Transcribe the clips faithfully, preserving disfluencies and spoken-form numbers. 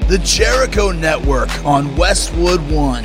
The Jericho Network on Westwood One.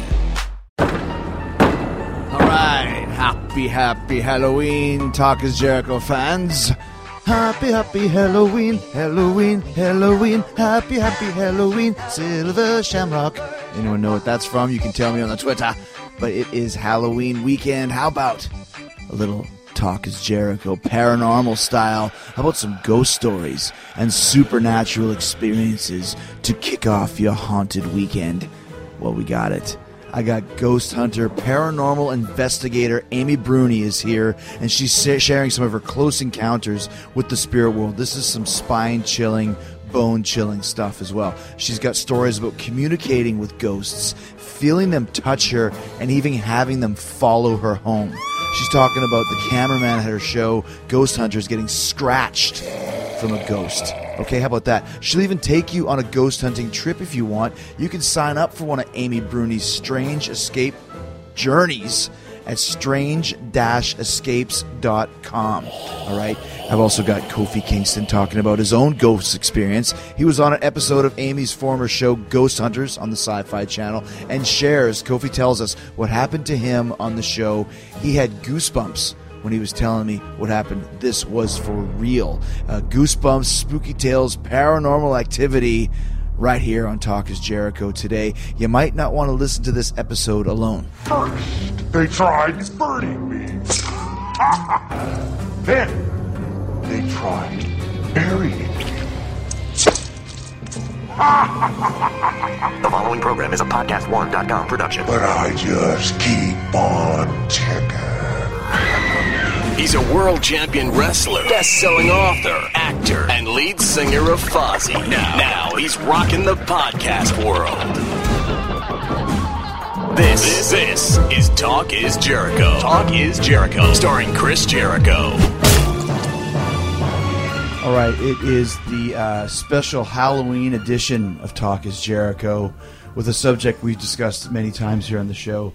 Alright, happy, happy Halloween, Talk is Jericho fans. Happy, happy Halloween, Halloween, Halloween, happy, happy Halloween, Silver Shamrock. Anyone know what that's from? You can tell me on the Twitter. But it is Halloween weekend. How about a little Talk is Jericho, paranormal style? How about some ghost stories and supernatural experiences to kick off your haunted weekend? Well, we got it. I got ghost hunter, paranormal investigator Amy Bruni is here, and she's sharing some of her close encounters with the spirit world. This is some spine-chilling, bone-chilling stuff as well. She's got stories about communicating with ghosts, feeling them touch her, and even having them follow her home. She's talking about the cameraman at her show, Ghost Hunters, getting scratched from a ghost. Okay, how about that? She'll even take you on a ghost hunting trip if you want. You can sign up for one of Amy Bruni's Strange Escape Journeys at strange dash escapes dot com. All right. I've also got Kofi Kingston talking about his own ghost experience. He was on an episode of Amy's former show, Ghost Hunters, on the Sci-Fi Channel, and shares, Kofi tells us what happened to him on the show. He had goosebumps when he was telling me what happened. This was for real. Uh, goosebumps, spooky tales, paranormal activity, right here on Talk is Jericho today. You might not want to listen to this episode alone. First, they tried burning me. Then, they tried burying me. The following program is a podcast one dot com production. But I just keep on ticking. He's a world champion wrestler, best-selling author, actor, and lead singer of Fozzy. Now, now he's rocking the podcast world. This, this is Talk is Jericho. Talk is Jericho, starring Chris Jericho. All right, it is the uh, special Halloween edition of Talk is Jericho with a subject we've discussed many times here on the show,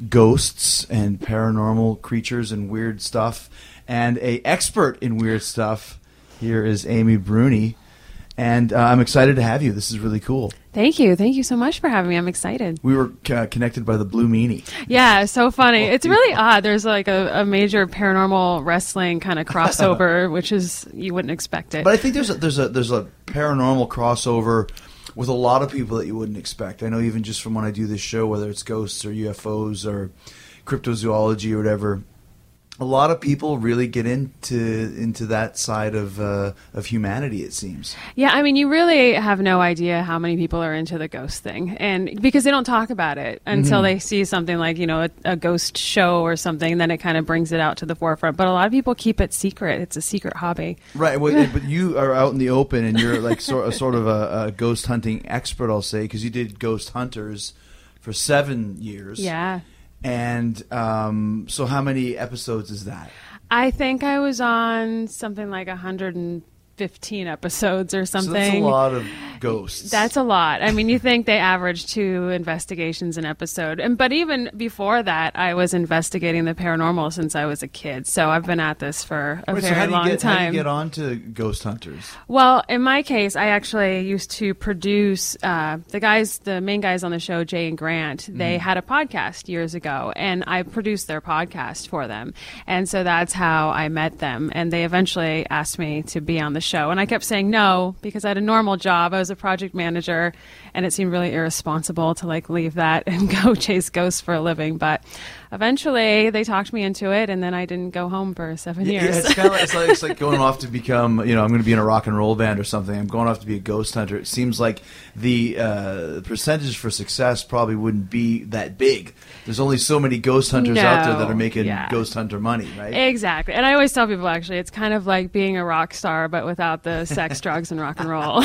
ghosts and paranormal creatures and weird stuff. And a expert in weird stuff here is Amy Bruni. And uh, I'm excited to have you. This is really cool. Thank you. Thank you so much for having me. I'm excited. We were uh, connected by the Blue Meanie. Yeah, so funny. It's really odd. There's like a, a major paranormal wrestling kind of crossover, which is, you wouldn't expect it. But I think there's a, there's a, there's a paranormal crossover with a lot of people that you wouldn't expect. I know even just from when I do this show, whether it's ghosts or U F Os or cryptozoology or whatever, a lot of people really get into into that side of uh, of humanity, it seems. Yeah, I mean, you really have no idea how many people are into the ghost thing, and because they don't talk about it until mm-hmm. they see something like, you know, a, a ghost show or something, and then it kind of brings it out to the forefront. But a lot of people keep it secret. It's a secret hobby. Right, well, but you are out in the open, and you're like sort, sort of a, a ghost hunting expert, I'll say, because you did Ghost Hunters for seven years. Yeah. And um, so how many episodes is that? I think I was on something like one hundred fifteen episodes or something. So that's a lot of ghosts. That's a lot. I mean, you think they average two investigations an episode. And but even before that, I was investigating the paranormal since I was a kid. So I've been at this for a Wait, very so how do you long get, time. How do you get on to Ghost Hunters? Well, in my case, I actually used to produce uh, the guys, the main guys on the show, Jay and Grant. They mm. had a podcast years ago, and I produced their podcast for them. And so that's how I met them. And they eventually asked me to be on the show. And I kept saying no because I had a normal job. I was a project manager, and it seemed really irresponsible to like leave that and go chase ghosts for a living. But eventually they talked me into it, and then I didn't go home for seven yeah, years. Yeah, it's kind of like, it's like, it's like going off to become, you know, I'm going to be in a rock and roll band or something. I'm going off to be a ghost hunter. It seems like the uh, percentage for success probably wouldn't be that big. There's only so many ghost hunters no, out there that are making yeah. ghost hunter money, right? Exactly. And I always tell people, actually, it's kind of like being a rock star, but without the sex, drugs, and rock and roll.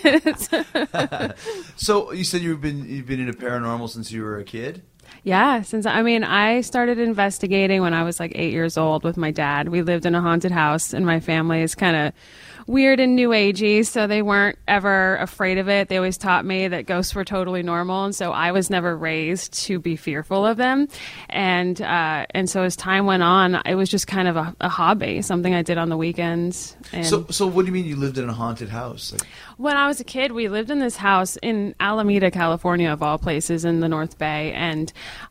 So you said you've been you've been into paranormal since you were a kid? Yeah, since I mean, I started investigating when I was like eight years old with my dad. We lived in a haunted house, and my family is kind of weird and new agey, so they weren't ever afraid of it. They always taught me that ghosts were totally normal, and so I was never raised to be fearful of them. And uh, and so as time went on, it was just kind of a, a hobby, something I did on the weekends. And So, so what do you mean you lived in a haunted house? Like, when I was a kid, we lived in this house in Alameda, California, of all places, in the North Bay, and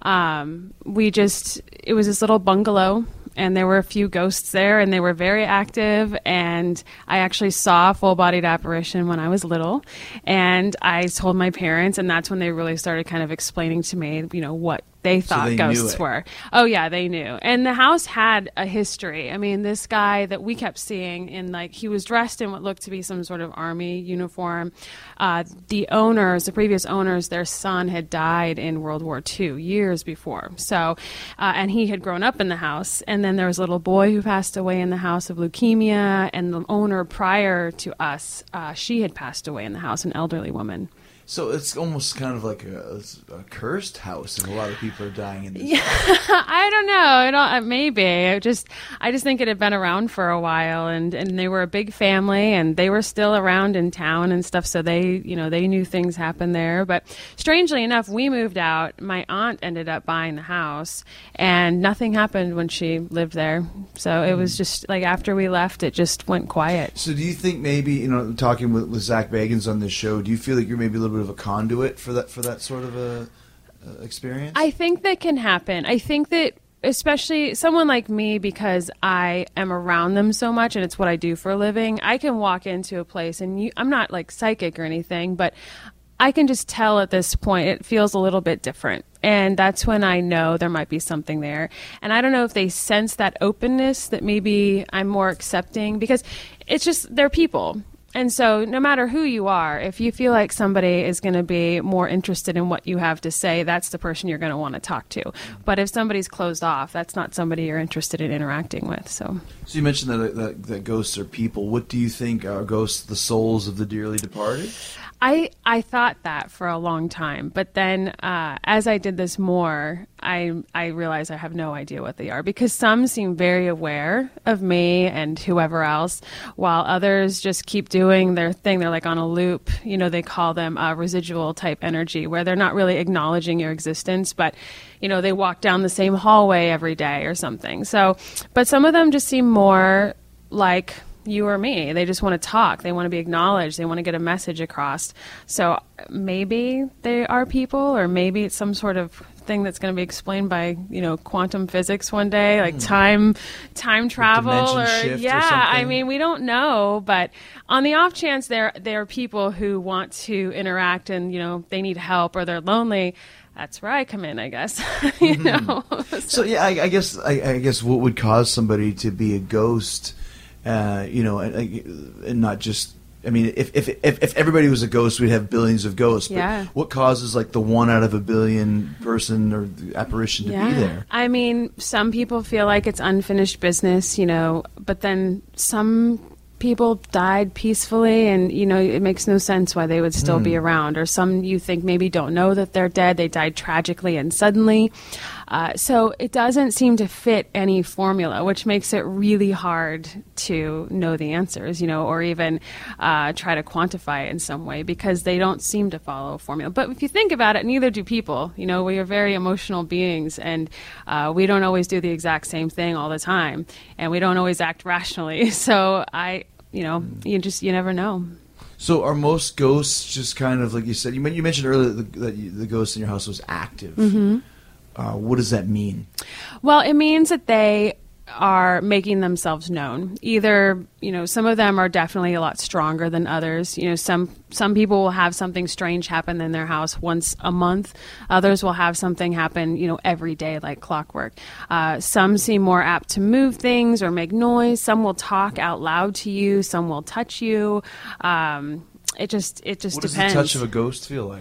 um, we just, it was this little bungalow, and there were a few ghosts there, and they were very active, and I actually saw a full-bodied apparition when I was little, and I told my parents, and that's when they really started kind of explaining to me, you know, what they thought they knew ghosts it. were. Oh yeah, they knew. And the house had a history. I mean, this guy that we kept seeing in, like, he was dressed in what looked to be some sort of army uniform. Uh, the owners, the previous owners, their son had died in World War Two years before. So, uh, and he had grown up in the house. And then there was a little boy who passed away in the house of leukemia. And the owner prior to us, uh, she had passed away in the house, an elderly woman. so it's almost kind of like a, a cursed house, and a lot of people are dying in this. Yeah, I don't know. I don't. Maybe. I just, I just think it had been around for a while, and, and they were a big family, and they were still around in town and stuff. So they, you know, they knew things happened there. But strangely enough, we moved out. My aunt ended up buying the house, and nothing happened when she lived there. So it was just like after we left, it just went quiet. So do you think maybe, you know, talking with, with Zach Bagans on this show, do you feel like you're maybe a little bit of a conduit for that for that sort of a uh, experience? I think that can happen. I think that especially someone like me, because I am around them so much and it's what I do for a living, I can walk into a place and you, I'm not like psychic or anything, but I can just tell at this point it feels a little bit different. And that's when I know there might be something there. And I don't know if they sense that openness, that maybe I'm more accepting, because it's just, they're people. And so no matter who you are, if you feel like somebody is going to be more interested in what you have to say, that's the person you're going to want to talk to. But if somebody's closed off, that's not somebody you're interested in interacting with. So, so you mentioned that, that that ghosts are people. What do you think are ghosts, the souls of the dearly departed? I I thought that for a long time, but then uh, as I did this more, I I realized I have no idea what they are, because some seem very aware of me and whoever else, while others just keep doing their thing. They're like on a loop. You know, they call them uh, residual type energy, where they're not really acknowledging your existence, but you know, they walk down the same hallway every day or something. So, but some of them just seem more like you or me. They just want to talk. They want to be acknowledged. They want to get a message across. So maybe they are people, or maybe it's some sort of thing that's going to be explained by, you know, quantum physics one day, like mm. time time travel or shift yeah, or something. I mean, we don't know, but on the off chance there there are people who want to interact and, you know, they need help or they're lonely, that's where I come in, I guess. you mm-hmm. know. so, so yeah, I, I guess I, I guess what would cause somebody to be a ghost? Uh, you know, and, and not just. I mean, if, if if if everybody was a ghost, we'd have billions of ghosts. But yeah. what causes like the one out of a billion person or the apparition to yeah. be there? I mean, some people feel like it's unfinished business, you know, but then some people died peacefully, and you know, it makes no sense why they would still mm. be around. Or some you think maybe don't know that they're dead; they died tragically and suddenly. Uh, so it doesn't seem to fit any formula, which makes it really hard to know the answers, you know, or even uh, try to quantify it in some way, because they don't seem to follow a formula. But if you think about it, neither do people. You know, we are very emotional beings, and uh, we don't always do the exact same thing all the time, and we don't always act rationally. So I, you know, you just you never know. So are most ghosts just kind of like you said? You mentioned earlier that the, that the ghost in your house was active. Mm-hmm. Uh, what does that mean? Well, it means that they are making themselves known. Either, you know, some of them are definitely a lot stronger than others. You know, some some people will have something strange happen in their house once a month. Others will have something happen, you know, every day like clockwork. Uh, some seem more apt to move things or make noise. Some will talk out loud to you. Some will touch you. Um, it just it just what depends. What does the touch of a ghost feel like?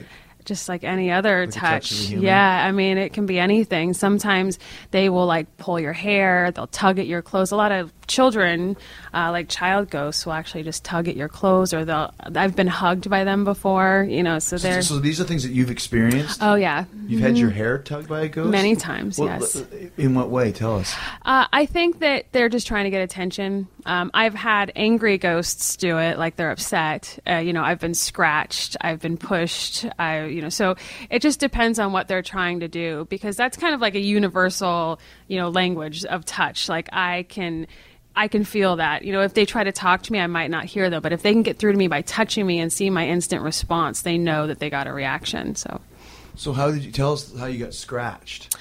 just like any other Like a touch touch. of a human? Yeah, I mean, it can be anything. Sometimes they will like pull your hair, they'll tug at your clothes. A lot of children, uh, like child ghosts, will actually just tug at your clothes, or they'll. I've been hugged by them before, you know. So So, they're. so these are things that you've experienced? Oh yeah, You've had your hair tugged by a ghost? many times. Well, Yes. l- In what way? Tell us. Uh, I think that they're just trying to get attention. Um, I've had angry ghosts do it, like they're upset. Uh, you know, I've been scratched, I've been pushed. I, you know, so it just depends on what they're trying to do, because that's kind of like a universal, you know, language of touch. Like I can. I can feel that. You know, if they try to talk to me, I might not hear them. But if they can get through to me by touching me and see my instant response, they know that they got a reaction. So, So how did you tell us how you got scratched?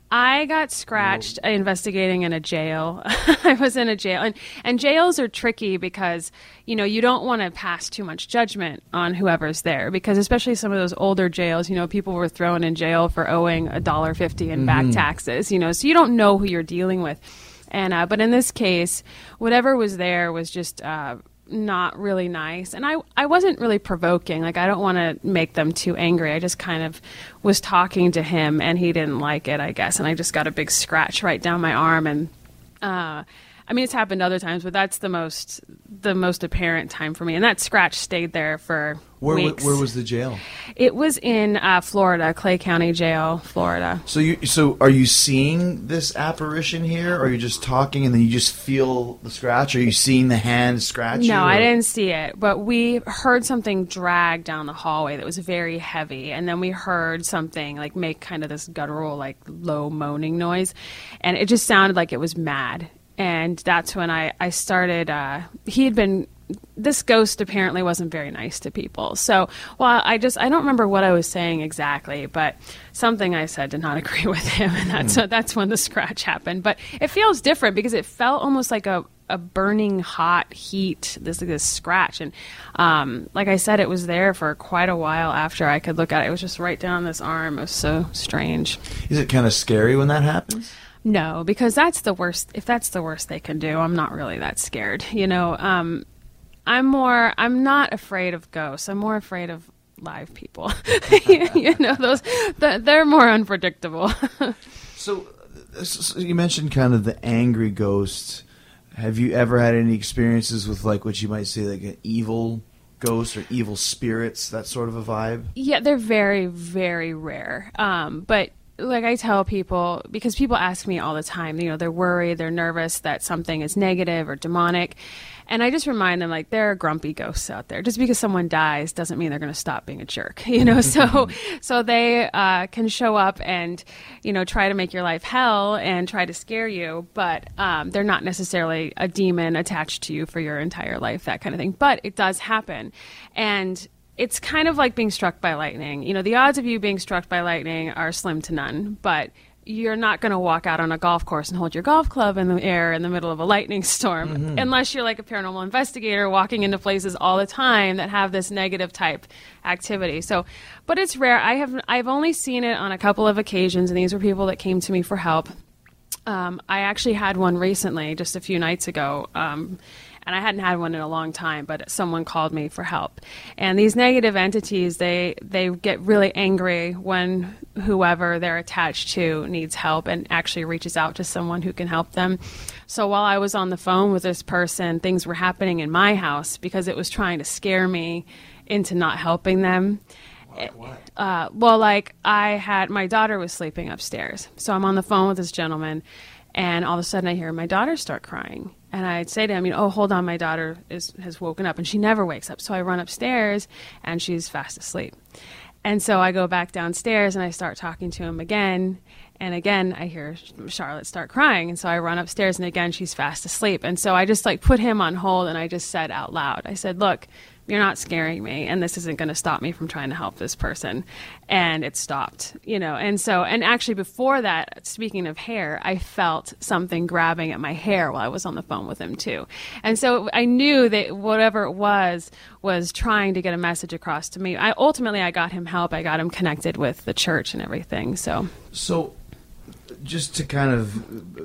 I got scratched investigating in a jail. I was in a jail. And, and jails are tricky because, you know, you don't want to pass too much judgment on whoever's there, because especially some of those older jails, you know, people were thrown in jail for owing a dollar fifty in back taxes, you know, so you don't know who you're dealing with. And uh, but in this case, whatever was there was just uh, not really nice. And I, I wasn't really provoking. Like, I don't want to make them too angry. I just kind of was talking to him, and he didn't like it, I guess. And I just got a big scratch right down my arm. And uh, I mean, it's happened other times, but that's the most the most apparent time for me. And that scratch stayed there for Where, where, weeks. where was the jail? It was in uh, Florida, Clay County Jail, Florida. So you so are you seeing this apparition here, or are you just talking and then you just feel the scratch? Or are you seeing the hand scratch you? No, or- I didn't see it, but we heard something drag down the hallway that was very heavy, and then we heard something like make kind of this guttural, like low moaning noise, and it just sounded like it was mad. And that's when I, I started, uh, he had been, this ghost apparently wasn't very nice to people. So, well, I just, I don't remember what I was saying exactly, but something I said did not agree with him. And that's, mm. that's when the scratch happened. But it feels different because it felt almost like a, a burning hot heat, this, this scratch. And um, like I said, it was there for quite a while after I could look at it. It was just right down this arm. It was so strange. Is it kind of scary when that happens? No, because that's the worst. If that's the worst they can do, I'm not really that scared. You know, um, I'm more, I'm not afraid of ghosts. I'm more afraid of live people. You know, those, the, they're more unpredictable. So, so you mentioned kind of the angry ghosts. Have you ever had any experiences with like what you might say like an evil ghost or evil spirits, that sort of a vibe? Yeah, they're very, very rare. Um, but like I tell people, because people ask me all the time, you know, they're worried, they're nervous that something is negative or demonic. And I just remind them, like, there are grumpy ghosts out there. Just because someone dies doesn't mean they're going to stop being a jerk, you know? So so they uh, can show up and, you know, try to make your life hell and try to scare you, but um, they're not necessarily a demon attached to you for your entire life, that kind of thing. But it does happen. And it's kind of like being struck by lightning. You know, the odds of you being struck by lightning are slim to none, but you're not going to walk out on a golf course and hold your golf club in the air in the middle of a lightning storm, mm-hmm. unless you're like a paranormal investigator walking into places all the time that have this negative type activity. So, but it's rare. I have, I've only seen it on a couple of occasions, and these were people that came to me for help. Um, I actually had one recently, just a few nights ago, um, and I hadn't had one in a long time, but someone called me for help. And these negative entities, they, they get really angry when whoever they're attached to needs help and actually reaches out to someone who can help them. So while I was on the phone with this person, things were happening in my house because it was trying to scare me into not helping them. Like what? Uh, well, like I had, my daughter was sleeping upstairs. So I'm on the phone with this gentleman, and all of a sudden I hear my daughter start crying. And I'd say to him, you know, oh, hold on, my daughter is, has woken up. And she never wakes up. So I run upstairs, and she's fast asleep. And so I go back downstairs, and I start talking to him again. And again, I hear Charlotte start crying. And so I run upstairs, and again, she's fast asleep. And so I just, like, put him on hold, and I just said out loud, I said, look, you're not scaring me, and this isn't going to stop me from trying to help this person. And it stopped, you know. And so, and actually before that, speaking of hair, I felt something grabbing at my hair while I was on the phone with him too. And so I knew that whatever it was, was trying to get a message across to me. I ultimately, I got him help. I got him connected with the church and everything. So, so just to kind of,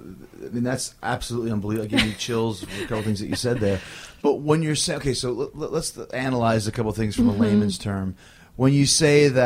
I mean, that's absolutely unbelievable. I give you chills for a couple things that you said there. But when you're saying, okay, so let, let's analyze a couple things from a mm-hmm. layman's term. When you say that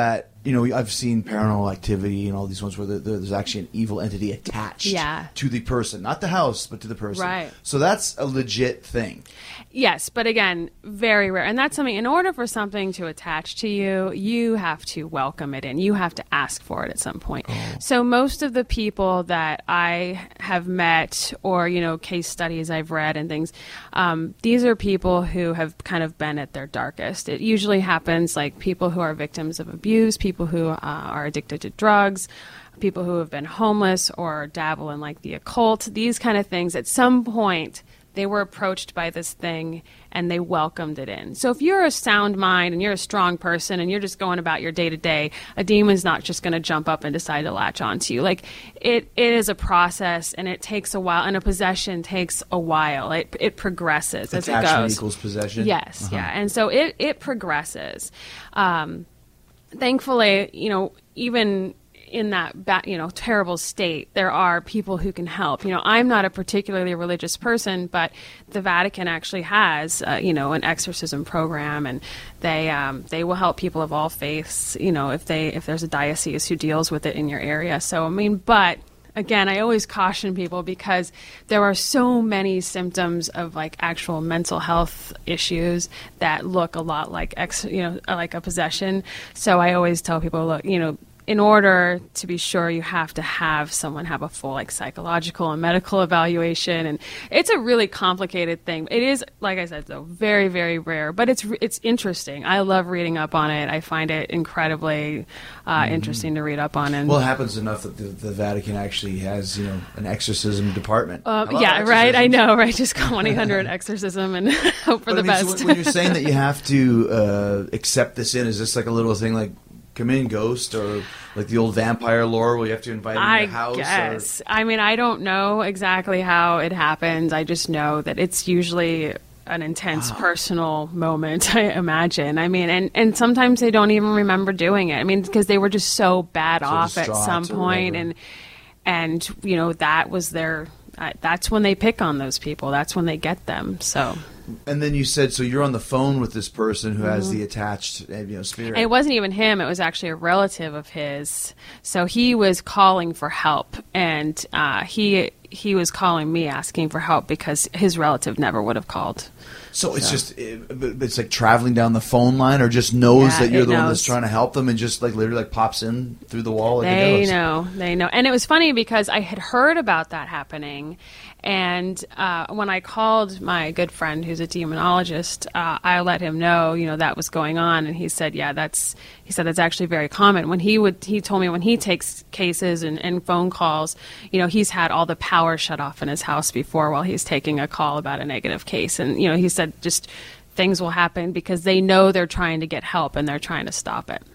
you know, I've seen Paranormal Activity and all these ones where the, the, there's actually an evil entity attached Yeah. to the person, not the house, but to the person. Right. So that's a legit thing. Yes, but again, very rare. And that's something, in order for something to attach to you, you have to welcome it in. You have to ask for it at some point. Oh. So most of the people that I have met, or, you know, case studies I've read and things, um, these are people who have kind of been at their darkest. It usually happens like people who are victims of abuse, people who uh, are addicted to drugs, people who have been homeless or dabble in like the occult, these kind of things. At some point, they were approached by this thing and they welcomed it in. So if you're a sound mind and you're a strong person and you're just going about your day to day, a demon's not just going to jump up and decide to latch onto you. Like it, it is a process, and it takes a while, and a possession takes a while. It it progresses as it goes. Attachment equals possession? Yes, Uh-huh. yeah. And so it, it progresses. Um, thankfully, you know, even in that ba- you know terrible state, there are people who can help. You know, I'm not a particularly religious person, but the Vatican actually has uh, you know an exorcism program, and they um, they will help people of all faiths. You know, if they if there's a diocese who deals with it in your area. So I mean, but again, I always caution people, because there are so many symptoms of like actual mental health issues that look a lot like ex, you know like a possession. So I always tell people, look, you know. In order to be sure, you have to have someone have a full like psychological and medical evaluation, and it's a really complicated thing. It is, like I said, though, very, very rare, but it's it's interesting. I love reading up on it. I find it incredibly uh, Mm-hmm. interesting to read up on. And Well, it happens enough that the, the Vatican actually has, you know, an exorcism department. uh, Hello, yeah, right. I exorcisms. know, right? Just call one eight hundred exorcism and hope for But the I mean, so best. when you're saying that you have to uh, accept this in, is this like a little thing like come in ghost, or like the old vampire lore where you have to invite them I to your house? guess. Or? I mean, I don't know exactly how it happens. I just know that it's usually an intense Wow. personal moment, I imagine. I mean, and, and sometimes they don't even remember doing it. I mean, because they were just so bad So off at distraught some or point, whatever. and and you know that was their. Uh, that's when they pick on those people. That's when they get them. So. And then you said, so you're on the phone with this person who has the attached, uh, you know, spirit. It wasn't even him. It was actually a relative of his. So he was calling for help, and uh, he he was calling me asking for help because his relative never would have called. So it's just, it, it's like traveling down the phone line, or just knows Yeah, that you're it the one knows. that's trying to help them, and just like literally like pops in through the wall like a They ghost. know, they know. And it was funny because I had heard about that happening. And uh, when I called my good friend who's a demonologist, uh, I let him know, you know, that was going on. And he said, yeah, that's, he said, that's actually very common. When he would, he told me when he takes cases and, and phone calls, you know, he's had all the power shut off in his house before while he's taking a call about a negative case. And, you know, he said just things will happen because they know they're trying to get help and they're trying to stop it.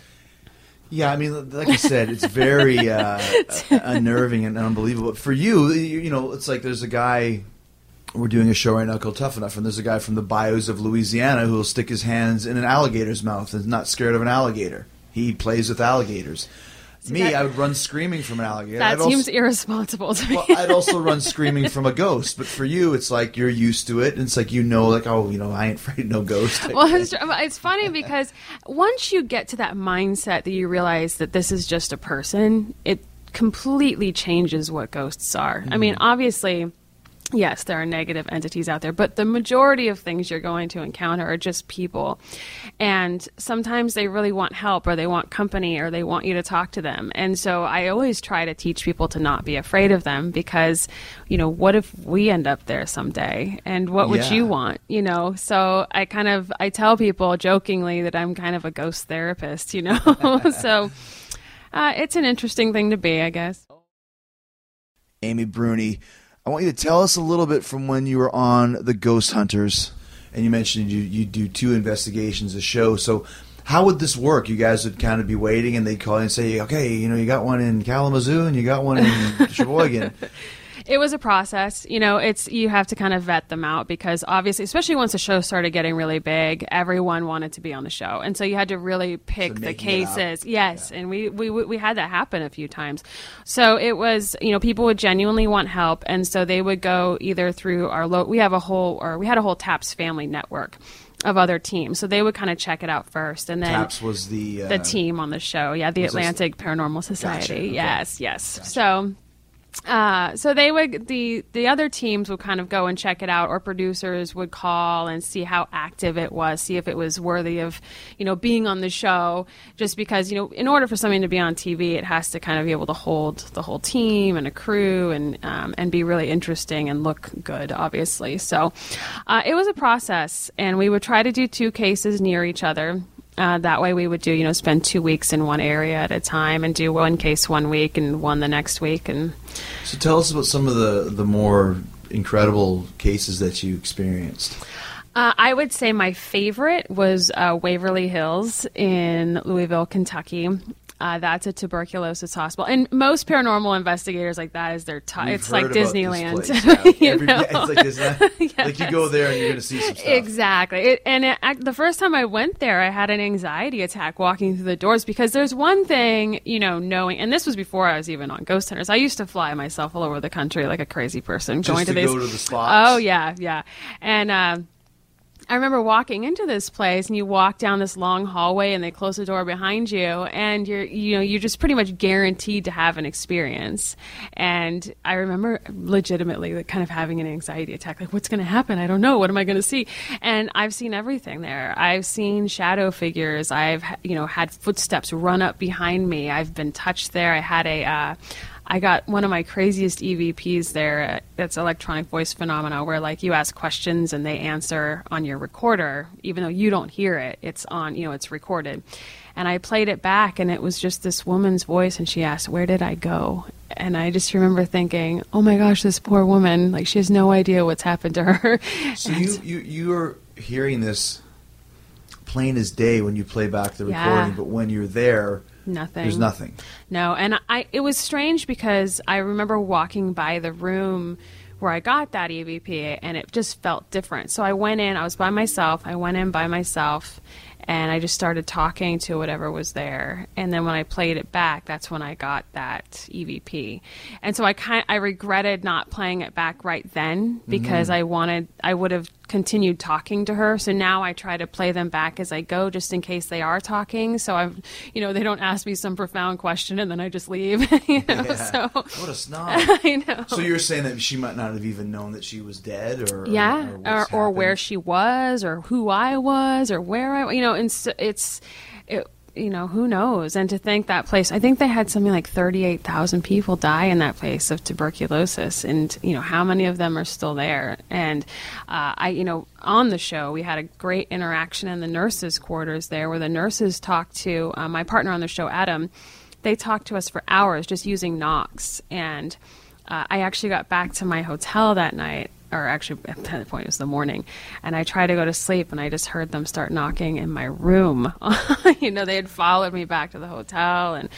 Yeah, I mean, like I said, it's very uh, unnerving and unbelievable. For you, you, you know, it's like there's a guy, we're doing a show right now called Tough Enough, and there's a guy from the bayous of Louisiana who will stick his hands in an alligator's mouth and is not scared of an alligator. He plays with alligators. Me, that- I would run screaming from an alligator. That I'd seems also, irresponsible to me. well, I'd also run screaming from a ghost. But for you, it's like you're used to it, and it's like you know, like, oh, you know, I ain't afraid of no ghost. Well, it's, it's funny because once you get to that mindset that you realize that this is just a person, it completely changes what ghosts are. I mean, obviously, yes, there are negative entities out there, but the majority of things you're going to encounter are just people. And sometimes they really want help, or they want company, or they want you to talk to them. And so I always try to teach people to not be afraid of them, because, you know, what if we end up there someday? And what would Yeah. you want? You know, so I kind of, I tell people jokingly that I'm kind of a ghost therapist, you know? So uh, it's an interesting thing to be, I guess. Amy Bruni, I want you to tell us a little bit from when you were on the Ghost Hunters, and you mentioned you you do two investigations a show. So how would this work? You guys would kind of be waiting, and they'd call you and say, okay, you know, you got one in Kalamazoo and you got one in Sheboygan. It was a process. You know, it's you have to kind of vet them out, because obviously, especially once the show started getting really big, everyone wanted to be on the show, and so you had to really pick So the making it up. cases. Yes, and we, we we had that happen a few times. So it was, you know, people would genuinely want help, and so they would go either through our lo- we have a whole or we had a whole TAPS family network. of other teams. So they would kind of check it out first, and then TAPS was the uh, the team on the show. Yeah, the was this- Atlantic Paranormal Society. Gotcha, okay. Yes, yes. So. Uh, so they would the the other teams would kind of go and check it out, or producers would call and see how active it was, see if it was worthy of, you know, being on the show. Just because, you know, in order for something to be on T V, it has to kind of be able to hold the whole team and a crew, and um, and be really interesting and look good, obviously. So uh, it was a process, and we would try to do two cases near each other. Uh, that way we would do, you know, spend two weeks in one area at a time and do one case one week and one the next week. And So tell us about some of the, the more incredible cases that you experienced. uh, I would say my favorite was uh, Waverly Hills in Louisville, Kentucky. Uh, that's a tuberculosis hospital, and most paranormal investigators like that is their top. We've It's heard like about this Disneyland. place, yeah. you Every- know? yeah, it's like Disneyland. Yes. Like you go there and you're going to see some stuff. Exactly. It, and it, I, the first time I went there, I had an anxiety attack walking through the doors, because there's one thing, you know, knowing, and this was before I was even on Ghost Hunters. I used to fly myself all over the country like a crazy person, Just going to to these. go to the spots? Oh yeah, yeah. And uh, I remember walking into this place, and you walk down this long hallway, and they close the door behind you, and you're, you know, you're just pretty much guaranteed to have an experience. And I remember legitimately like, kind of having an anxiety attack, like, what's going to happen? I don't know. What am I going to see? And I've seen everything there. I've seen shadow figures. I've, you know, had footsteps run up behind me. I've been touched there. I had a, uh, I got one of my craziest E V Ps there. That's electronic voice phenomena, where like you ask questions and they answer on your recorder, even though you don't hear it. It's on, you know, it's recorded. And I played it back, and it was just this woman's voice, and she asked, "Where did I go?" And I just remember thinking, "Oh my gosh, this poor woman! Like, she has no idea what's happened to her." So you, you, you're hearing this plain as day when you play back the Yeah. recording, but when you're there, Nothing. there's nothing. No, and I it was strange, because I remember walking by the room where I got that E V P, and it just felt different. So I went in, I was by myself, I went in by myself, and I just started talking to whatever was there. And then when I played it back, that's when I got that E V P. And so I kind I regretted not playing it back right then, because I wanted I would have continued talking to her. So now I try to play them back as I go, just in case they are talking. So I'm, you know, they don't ask me some profound question and then I just leave. you know, Yeah. so What a snob. I know. So you're saying that she might not have even known that she was dead, or Yeah, or, or, what's or where happened? she was, or who I was, or where I, you know, and so it's, it, you know, who knows? And to think that place, I think they had something like thirty-eight thousand people die in that place of tuberculosis, and you know, how many of them are still there? And uh, I, you know, on the show, we had a great interaction in the nurses' quarters there, where the nurses talked to uh, my partner on the show, Adam. They talked to us for hours just using knocks, and uh, I actually got back to my hotel that night, or actually at that point it was the morning, and I tried to go to sleep, and I just heard them start knocking in my room. You know, they had followed me back to the hotel, and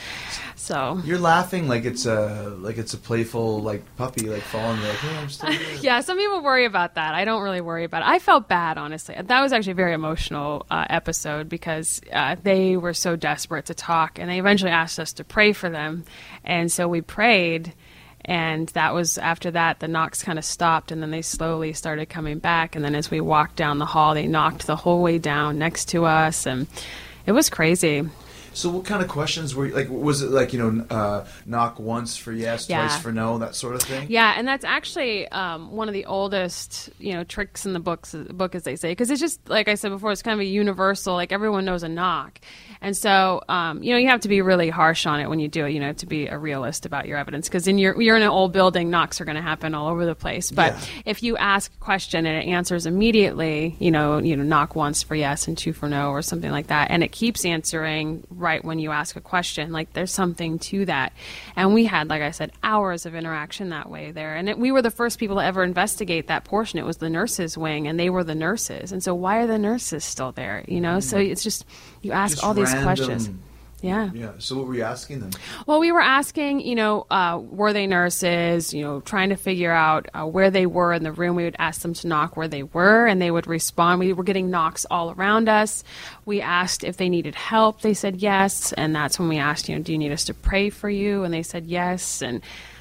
so You're laughing like it's a like it's a playful like puppy like falling like, hey, I'm still here. yeah, some people worry about that. I don't really worry about it. I felt bad, honestly. That was actually a very emotional uh, episode, because uh, they were so desperate to talk, and they eventually asked us to pray for them, and so we prayed. And that was after that, the knocks kind of stopped, and then they slowly started coming back. And then as we walked down the hall, they knocked the whole way down next to us, and it was crazy. So what kind of questions were you, like? Was it like, you know, uh, knock once for yes, Yeah. twice for no, that sort of thing? Yeah, and that's actually um, one of the oldest, you know, tricks in the books, book, as they say, because it's just, like I said before, it's kind of a universal, like everyone knows a knock. And so, um, you know, you have to be really harsh on it when you do it, you know, to be a realist about your evidence, because in your, you're in an old building, knocks are going to happen all over the place. But Yeah. if you ask a question and it answers immediately, you know, you know, knock once for yes and two for no, or something like that, and it keeps answering right when you ask a question, like there's something to that. And we had, like I said, hours of interaction that way there. And it, we were the first people to ever investigate that portion. It was the nurses' wing, and they were the nurses. And so why are the nurses still there? You know, so it's just, you ask Just all these random- questions. Yeah. Yeah. So what were you asking them? Well, we were asking, you know, uh, were they nurses, you know, trying to figure out uh, where they were in the room. We would ask them to knock where they were, and they would respond. We were getting knocks all around us. We asked if they needed help. They said yes. And that's when we asked, you know, do you need us to pray for you? And they said yes. And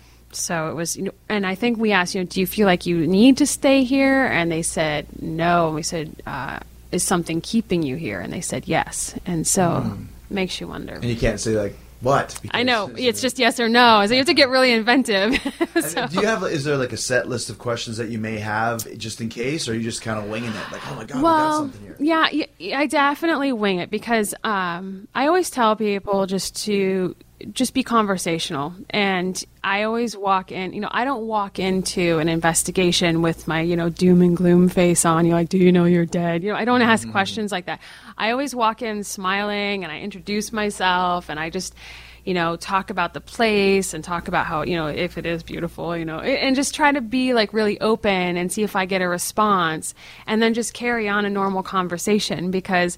so it was, you know, and I think we asked, you know, do you feel like you need to stay here? And they said no. And we said, uh, is something keeping you here? And they said yes. And so Mm. it makes you wonder. And you can't say like what? I know. Because- It's just yes or no. So you have to get really inventive. So- And do you have? Is there like a set list of questions that you may have just in case, or are you just kind of winging it? Like, oh my god, we got well, something here. yeah, y- I definitely wing it because um, I always tell people just to just be conversational. And I always walk in, you know, I don't walk into an investigation with my, you know, doom and gloom face on. You're like, do you know you're dead? You know, I don't ask Mm-hmm. questions like that. I always walk in smiling and I introduce myself and I just, you know, talk about the place and talk about how, you know, if it is beautiful, you know, and just try to be like really open and see if I get a response and then just carry on a normal conversation because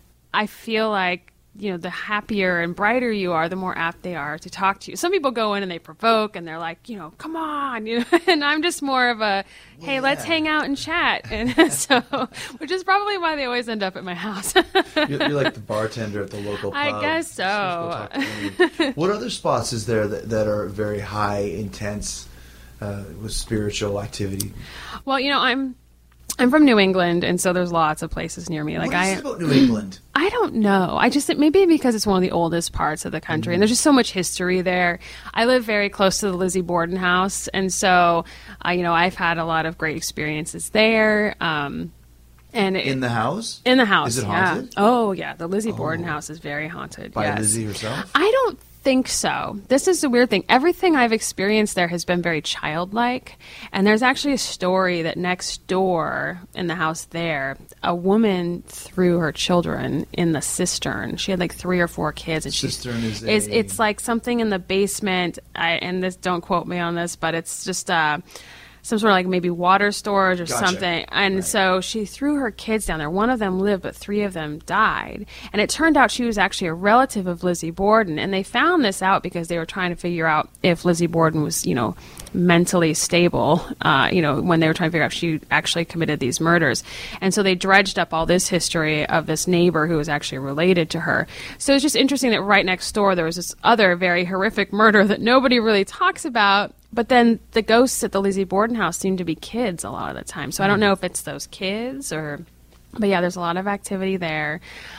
I feel like, you know, the happier and brighter you are, the more apt they are to talk to you. Some people go in and they provoke and they're like, you know, come on, you know, and I'm just more of a, hey, Well, let's yeah. hang out and chat. And so, which is probably why they always end up at my house. You're, you're like the bartender at the local pub. I guess so. Just go talk to me. What other spots is there that, that are very high, intense uh, with spiritual activity? Well, you know, I'm I'm from New England, and so there's lots of places near me. Like what is I, it about New England? I don't know. I just maybe because it's one of the oldest parts of the country, and there's just so much history there. I live very close to the Lizzie Borden house, and so uh, you know I've had a lot of great experiences there. Um, and it, In the house? in the house, Is it yeah. haunted? Oh yeah, the Lizzie Borden Oh. house is very haunted. By yes. Lizzie herself? I don't think so. This is the weird thing. Everything I've experienced there has been very childlike. And there's actually a story that next door in the house there, a woman threw her children in the cistern. She had like three or four kids. And she's, Cistern is is a- it's like something in the basement. I, and this, don't quote me on this, but it's just uh, some sort of like maybe water storage or Gotcha. something. And Right. so she threw her kids down there. One of them lived, but three of them died. And it turned out she was actually a relative of Lizzie Borden. And they found this out because they were trying to figure out if Lizzie Borden was, you know, mentally stable, uh, you know, when they were trying to figure out if she actually committed these murders. And so they dredged up all this history of this neighbor who was actually related to her. So it's just interesting that right next door there was this other very horrific murder that nobody really talks about. But then the ghosts at the Lizzie Borden house seem to be kids a lot of the time. So I don't know if it's those kids or... But yeah, there's a lot of activity there.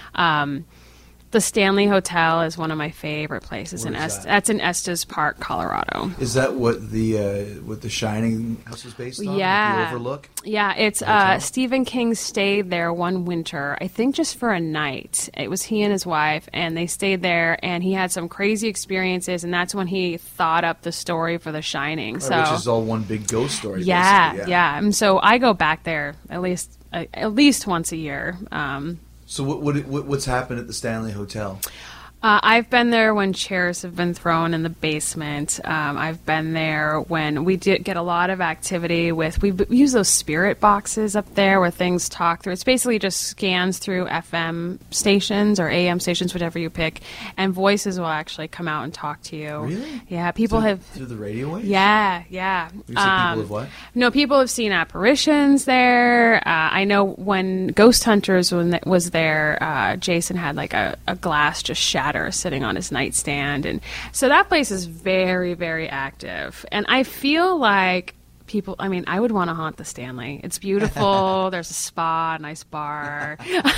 Um, the Stanley Hotel is one of my favorite places. Where in is Est- that? That's in Estes Park, Colorado. Is that what the uh, what the Shining house is based on? Yeah. The Overlook? Yeah, it's uh, Hotel? Stephen King stayed there one winter, I think just for a night. It was he and his wife, and they stayed there, and he had some crazy experiences, and that's when he thought up the story for The Shining. So, Which is all one big ghost story. yeah, basically, yeah, And so I go back there at least uh, at least once a year. Um, So what, what what what's happened at the Stanley Hotel? Uh, I've been there when chairs have been thrown in the basement. Um, I've been there when we did get a lot of activity with, we, we use those spirit boxes up there where things talk through. It's basically just scans through F M stations or A M stations, whatever you pick, and voices will actually come out and talk to you. Really? Yeah, people through, have... through the radio waves? Yeah, yeah. You said people have what? No, people have seen apparitions there. Uh, I know when Ghost Hunters when it was there, uh, Jason had like a, a glass just shatter sitting on his nightstand. And so that place is very, very active. And I feel like people, I mean, I would want to haunt the Stanley. It's beautiful. There's a spa, a nice bar.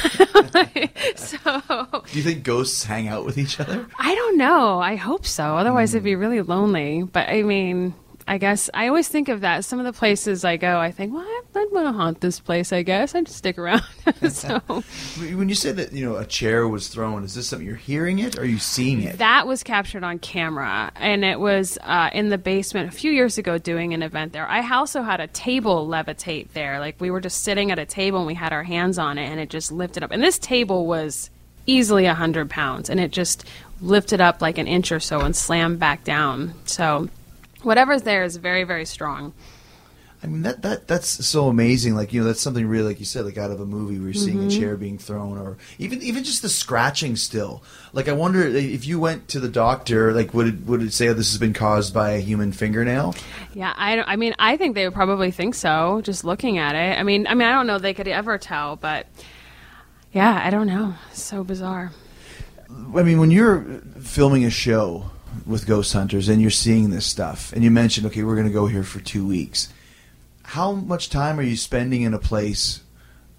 So Do you think ghosts hang out with each other? I don't know. I hope so. Otherwise, it'd be really lonely. But I mean, I guess I always think of that. Some of the places I go, I think, well, I- I'd want to haunt this place, I guess. I'd stick around. So When you said that, you know, a chair was thrown, is this something you're hearing it or are you seeing it? that was captured on camera. And it was uh, in the basement a few years ago doing an event there. I also had a table levitate there. Like we were just sitting at a table and we had our hands on it and it just lifted up. And this table was easily one hundred pounds and it just lifted up like an inch or so and slammed back down. So whatever's there is very, very strong. I mean, that, that that's so amazing. Like, you know, that's something really, like you said, like out of a movie where you're seeing Mm-hmm. a chair being thrown or even even just the scratching still. Like, I wonder if you went to the doctor, like, would it, would it say, oh, this has been caused by a human fingernail? Yeah, I, don't- I mean, I think they would probably think so, just looking at it. I mean, I mean, I don't know if they could ever tell, but yeah, I don't know. It's so bizarre. I mean, when you're filming a show with Ghost Hunters and you're seeing this stuff, and you mentioned, okay, we're going to go here for two weeks. How much time are you spending in a place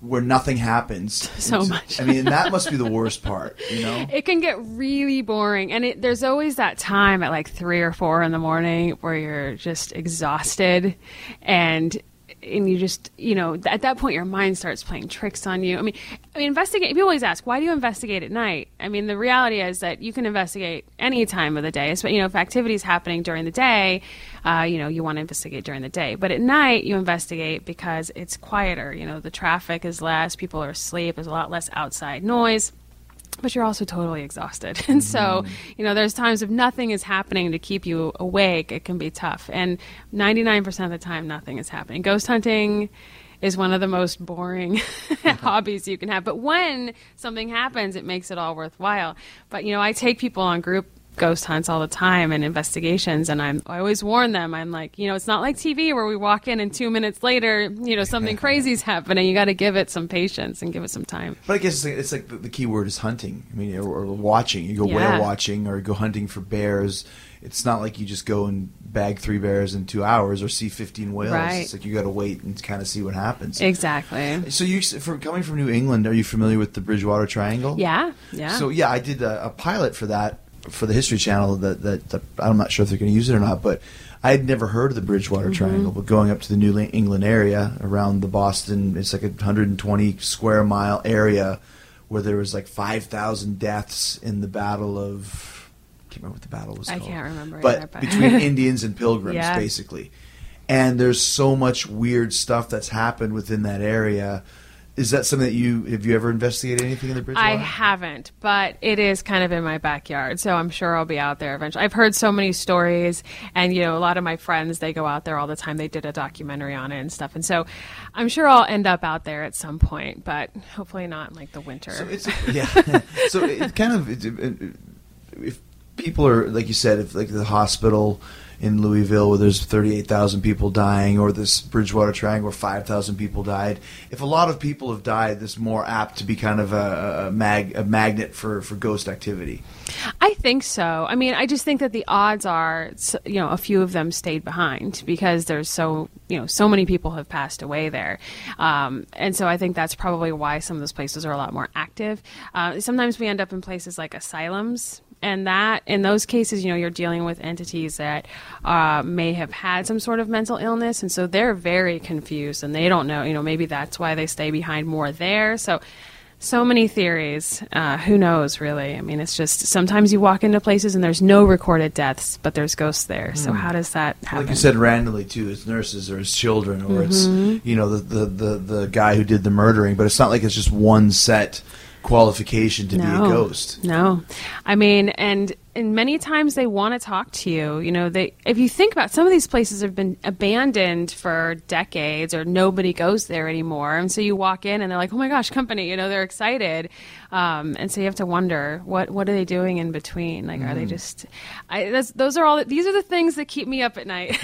where nothing happens. So It's- much. I mean, that must be the worst part, you know? It can get really boring, and it, there's always that time at like three or four in the morning where you're just exhausted, and and you just, you know, th- at that point your mind starts playing tricks on you. I mean, I mean, investigate. People always ask, why do you investigate at night? I mean, the reality is that you can investigate any time of the day. But you know, if activity is happening during the day, uh, you know, you want to investigate during the day. But at night, you investigate because it's quieter. You know, the traffic is less, people are asleep, there's a lot less outside noise. But you're also totally exhausted. And so, you know, there's times if nothing is happening to keep you awake, it can be tough. And ninety-nine percent of the time, nothing is happening. Ghost hunting is one of the most boring hobbies you can have. But when something happens, it makes it all worthwhile. But, you know, I take people on group ghost hunts all the time and investigations, and I'm, I always warn them. I'm like, you know, it's not like T V where we walk in and two minutes later, you know, something crazy's happening. You got to give it some patience and give it some time. But I guess it's like, it's like the, the key word is hunting. I mean, or, or watching. You go Yeah. whale watching or go hunting for bears. It's not like you just go and bag three bears in two hours or see fifteen whales. Right. It's like you got to wait and kind of see what happens. Exactly. So you, from coming from New England, are you familiar with the Bridgewater Triangle? Yeah, yeah. So yeah, I did a, a pilot for that for the History Channel. That, that, that I'm not sure if they're going to use it or not, but I had never heard of the Bridgewater Mm-hmm. Triangle. But going up to the New England area around the Boston, it's like a one hundred twenty square mile area where there was like five thousand deaths in the Battle of. I can't remember what the battle was I called. can't remember But, either, but- between Indians and Pilgrims, Yeah. basically. And there's so much weird stuff that's happened within that area. Is that something that you have you ever investigated anything in the Bridgewater? I haven't, but it is kind of in my backyard, so I'm sure I'll be out there eventually. I've heard so many stories, and you know, a lot of my friends, they go out there all the time. They did a documentary on it and stuff, and so I'm sure I'll end up out there at some point, but hopefully not in like the winter. So it's yeah. So it kind of it, it, if people are like you said, if like the hospital in Louisville where there's thirty-eight thousand people dying, or this Bridgewater Triangle where five thousand people died. If a lot of people have died, this more apt to be kind of a, a, mag, a magnet for, for ghost activity. I think so. I mean, I just think that the odds are, you know, a few of them stayed behind because there's so, you know, so many people have passed away there. Um, and so I think that's probably why some of those places are a lot more active. Uh, sometimes we end up in places like asylums. And that, in those cases, you know, you're dealing with entities that uh, may have had some sort of mental illness, and so they're very confused, and they don't know, you know, maybe that's why they stay behind more there. So, so many theories. Uh, who knows, really? I mean, it's just sometimes you walk into places and there's no recorded deaths, but there's ghosts there. So how does that happen? Like you said, randomly too, as nurses or as children, or it's you know the, the, the, the guy who did the murdering. But it's not like it's just one set qualification to no, be a ghost. No, I mean, and and many times they want to talk to you. You know, they if you think about some of these places have been abandoned for decades, or nobody goes there anymore, and so you walk in and they're like, "Oh my gosh, company!" You know, they're excited, um, and so you have to wonder what what are they doing in between? Like, are they just? I, that's, those are all. These are the things that keep me up at night.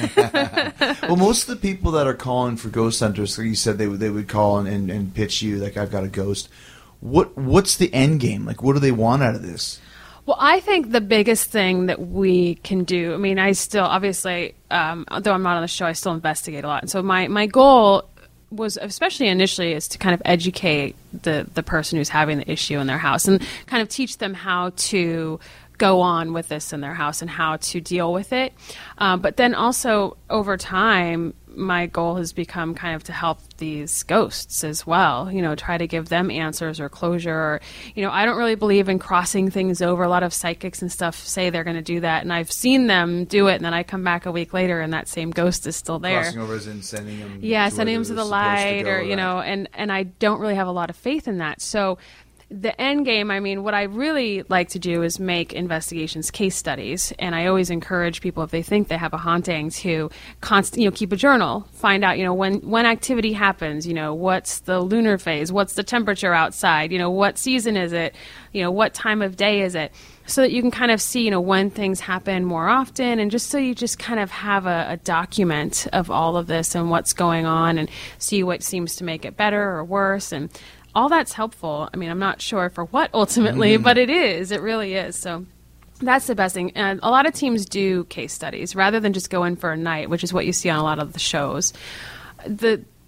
Well, most of the people that are calling for ghost hunters, like you said, they would they would call and, and, and pitch you like, "I've got a ghost." What what's the end game? Like, what do they want out of this? Well, I think the biggest thing that we can do, I mean, I still, obviously, um, though I'm not on the show, I still investigate a lot. And so my, my goal was, especially initially, is to kind of educate the, the person who's having the issue in their house and kind of teach them how to go on with this in their house and how to deal with it. Um, but then also, over time, my goal has become kind of to help these ghosts as well, you know, try to give them answers or closure. Or, you know, I don't really believe in crossing things over. A lot of psychics and stuff say they're going to do that, and I've seen them do it, and then I come back a week later and that same ghost is still there. Crossing over as in sending them Yeah, to sending where them to they're the supposed to light, go, or, you right. know, and, and I don't really have a lot of faith in that. So the end game, I mean, what I really like to do is make investigations case studies, and I always encourage people, if they think they have a haunting, to const- you know, keep a journal, find out, you know, when when activity happens, you know, what's the lunar phase, what's the temperature outside, you know, what season is it, you know, what time of day is it, so that you can kind of see, you know, when things happen more often, and just so you just kind of have a, a document of all of this and what's going on, and see what seems to make it better or worse, and all that's helpful. I mean, I'm not sure for what ultimately, Mm. but it is. It really is. So that's the best thing. And a lot of teams do case studies rather than just go in for a night, which is what you see on a lot of the shows. The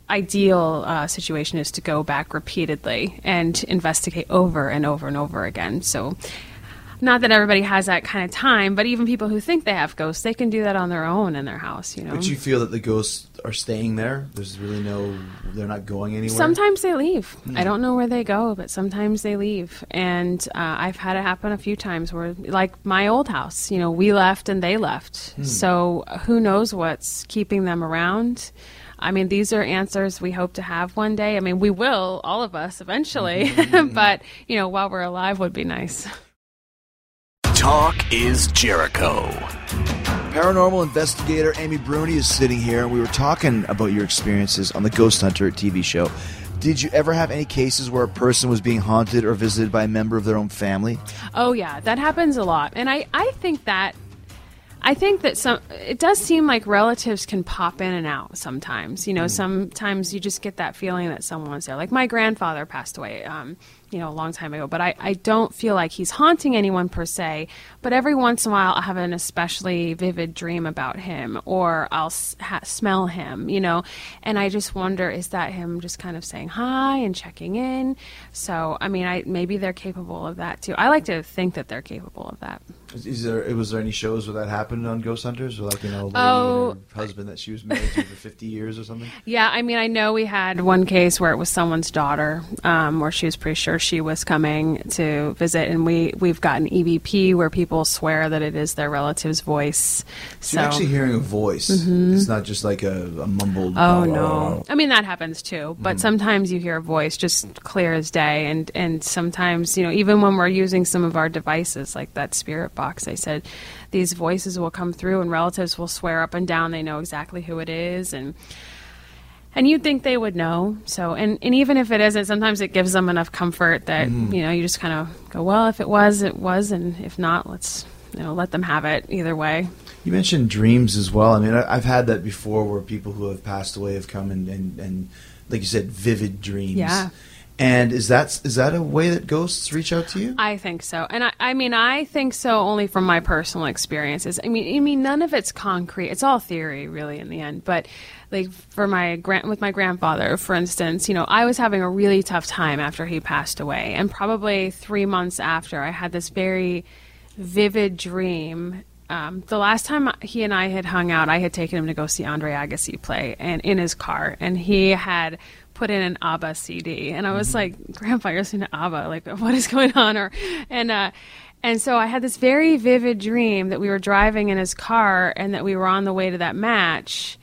ideal uh, situation is to go back repeatedly and investigate over and over and over again. So not that everybody has that kind of time, but even people who think they have ghosts, they can do that on their own in their house, you know. But you feel that the ghosts are staying there? There's really no, they're not going anywhere? Sometimes they leave. Hmm. I don't know where they go, but sometimes they leave. And uh, I've had it happen a few times where, like my old house, you know, we left and they left. Hmm. So who knows what's keeping them around? I mean, these are answers we hope to have one day. I mean, we will, all of us, eventually. But, you know, while we're alive would be nice. Talk is Jericho. Paranormal investigator Amy Bruni is sitting here, and we were talking about your experiences on the Ghost Hunter T V show. Did you ever have any cases where a person was being haunted or visited by a member of their own family? Oh, yeah, that happens a lot. And I, I think that I think that some it does seem like relatives can pop in and out sometimes. You know, mm. sometimes you just get that feeling that someone's there. Like my grandfather passed away, um, you know, a long time ago. But I, I don't feel like he's haunting anyone per se. But every once in a while, I'll have an especially vivid dream about him, or I'll s- ha- smell him, you know. And I just wonder, is that him just kind of saying hi and checking in? So, I mean, I maybe they're capable of that too. I like to think that they're capable of that. Is, is there was there any shows where that happened on Ghost Hunters, or like, you know, lady Oh. and her husband that she was married to for fifty years or something? Yeah, I mean, I know we had one case where it was someone's daughter, um, where she was pretty sure she was coming to visit, and we we've gotten E V P where people swear that it is their relative's voice. So you're actually hearing a voice. Mm-hmm. It's not just like a, a mumbled. Oh no! I mean, that happens too. But Mhm. sometimes you hear a voice just clear as day, and and sometimes, you know, even when we're using some of our devices like that spirit box, I said, these voices will come through, and relatives will swear up and down they know exactly who it is, and and you'd think they would know. So, and and even if it isn't, sometimes it gives them enough comfort that Mhm. you know you just kind of go, well, if it was, it was, and if not, let's you know let them have it either way. You mentioned dreams as well. I mean, I, I've had that before, where people who have passed away have come and, and, and like you said, vivid dreams. Yeah. And is that is that a way that ghosts reach out to you? I think so. And I, I mean, I think so only from my personal experiences. I mean, I mean, none of it's concrete. It's all theory, really, in the end. But like for my grand, with my grandfather, for instance, you know, I was having a really tough time after he passed away. And probably three months after, I had this very vivid dream. Um, the last time he and I had hung out, I had taken him to go see Andre Agassi play, and in his car, and he had put in an ABBA C D, and I was mm-hmm. like, "Grandpa, you're listening to ABBA? Like, what is going on?" Or, and uh, and so I had this very vivid dream that we were driving in his car, and that we were on the way to that match,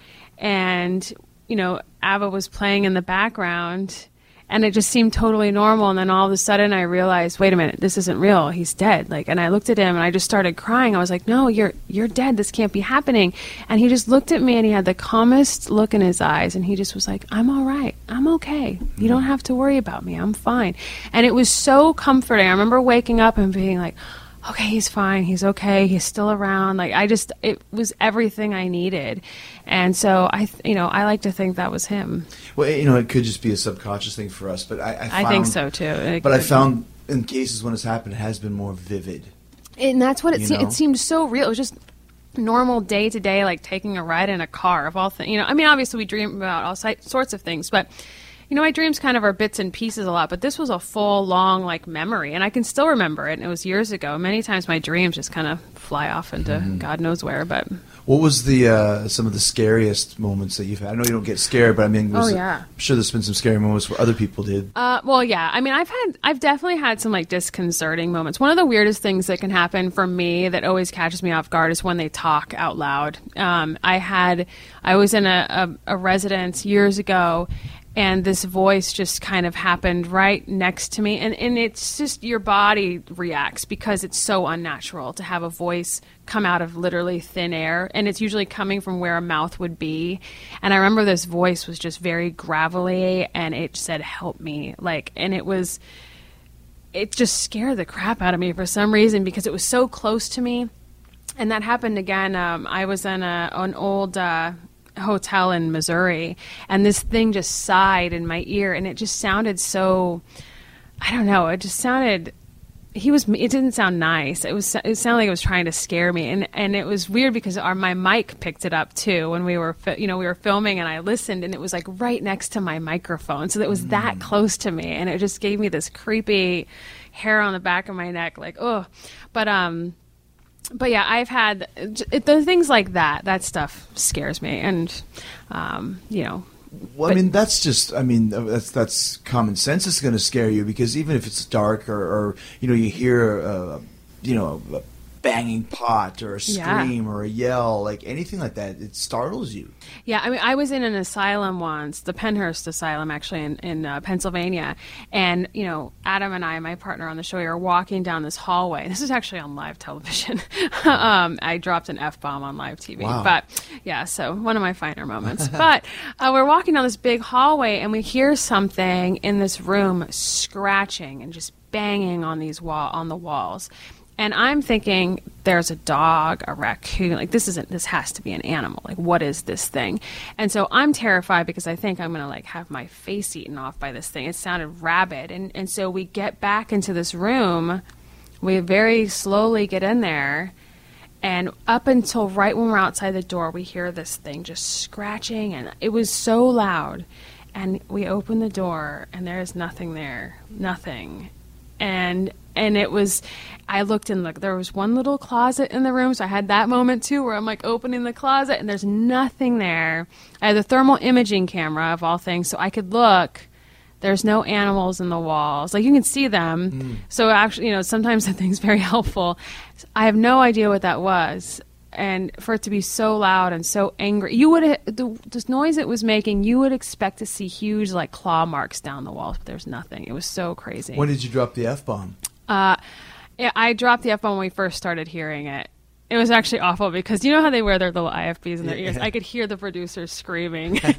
and you know, ABBA was playing in the background. And it just seemed totally normal. And then all of a sudden I realized, wait a minute, this isn't real. He's dead. Like, and I looked at him and I just started crying. I was like, no, you're, you're dead. This can't be happening. And he just looked at me and he had the calmest look in his eyes. And he just was like, I'm all right. I'm okay. You don't have to worry about me. I'm fine. And it was so comforting. I remember waking up and being like, okay, he's fine. He's okay. He's still around. Like, I just, it was everything I needed. And so I, th- you know, I like to think that was him. Well, you know, it could just be a subconscious thing for us, but I, I, found, I think so too. It but I could found in cases when it's happened, it has been more vivid. And that's what it You seemed. know? It seemed so real. It was just normal day to day, like taking a ride in a car of all things. You know, I mean, obviously we dream about all si- sorts of things, but you know, my dreams kind of are bits and pieces a lot. But this was a full, long, like memory, and I can still remember it. And it was years ago. Many times my dreams just kind of fly off into mm-hmm. God knows where. But what was the uh, some of the scariest moments that you've had? I know you don't get scared, but I mean, was oh it, yeah, I'm sure there's been some scary moments where other people did. Uh, well, yeah. I mean, I've had, I've definitely had some like disconcerting moments. One of the weirdest things that can happen for me that always catches me off guard is when they talk out loud. Um, I had, I was in a, a, a residence years ago, and this voice just kind of happened right next to me. And, and it's just your body reacts because it's so unnatural to have a voice come out of literally thin air. And it's usually coming from where a mouth would be. And I remember this voice was just very gravelly, and it said, "Help me." Like, and it was, it just scared the crap out of me for some reason because it was so close to me. And that happened again. Um, I was in a, an old, uh, hotel in Missouri, and this thing just sighed in my ear, and it just sounded so, I don't know, it just sounded he was, it didn't sound nice. It was, it sounded like it was trying to scare me. And, and it was weird because our, my mic picked it up too when we were, fi- you know, we were filming, and I listened, and it was like right next to my microphone. So it was mm. that close to me. And it just gave me this creepy hair on the back of my neck. Like, oh, but, um, but yeah, I've had it, the things like that, that stuff scares me. And, um, you know, Well, but, I mean, that's just, I mean, that's that's common sense is going to scare you, because even if it's dark or, or you know, you hear, uh, you know, a banging pot or a scream yeah. or a yell, like anything like that, it startles you. Yeah, I mean, I was in an asylum once, the Pennhurst Asylum, actually, in, in uh, Pennsylvania. And, you know, Adam and I, my partner on the show, we were walking down this hallway. This is actually on live television. um, I dropped an F-bomb on live T V. Wow. But, yeah, so one of my finer moments. But uh, we're walking down this big hallway, and we hear something in this room scratching and just banging on these wall on the walls. And I'm thinking, there's a dog, a raccoon. Like, this isn't, this has to be an animal. Like, what is this thing? And so I'm terrified because I think I'm going to, like, have my face eaten off by this thing. It sounded rabid. And, and so we get back into this room. We very slowly get in there. And up until right when we're outside the door, we hear this thing just scratching. And it was so loud. And we open the door, and there's nothing there. Nothing. And... And it was, I looked in, the, there was one little closet in the room, so I had that moment too where I'm like opening the closet and there's nothing there. I had the thermal imaging camera of all things, so I could look. There's no animals in the walls. Like, you can see them. Mm. So actually, you know, sometimes that thing's very helpful. I have no idea what that was. And for it to be so loud and so angry, you would, the, this noise it was making, you would expect to see huge, like, claw marks down the walls, but there's nothing. It was so crazy. When did you drop the F-bomb? Uh, I dropped the F-bomb when we first started hearing it. It was actually awful because you know how they wear their little I F Bs in their ears? I could hear the producers screaming. Did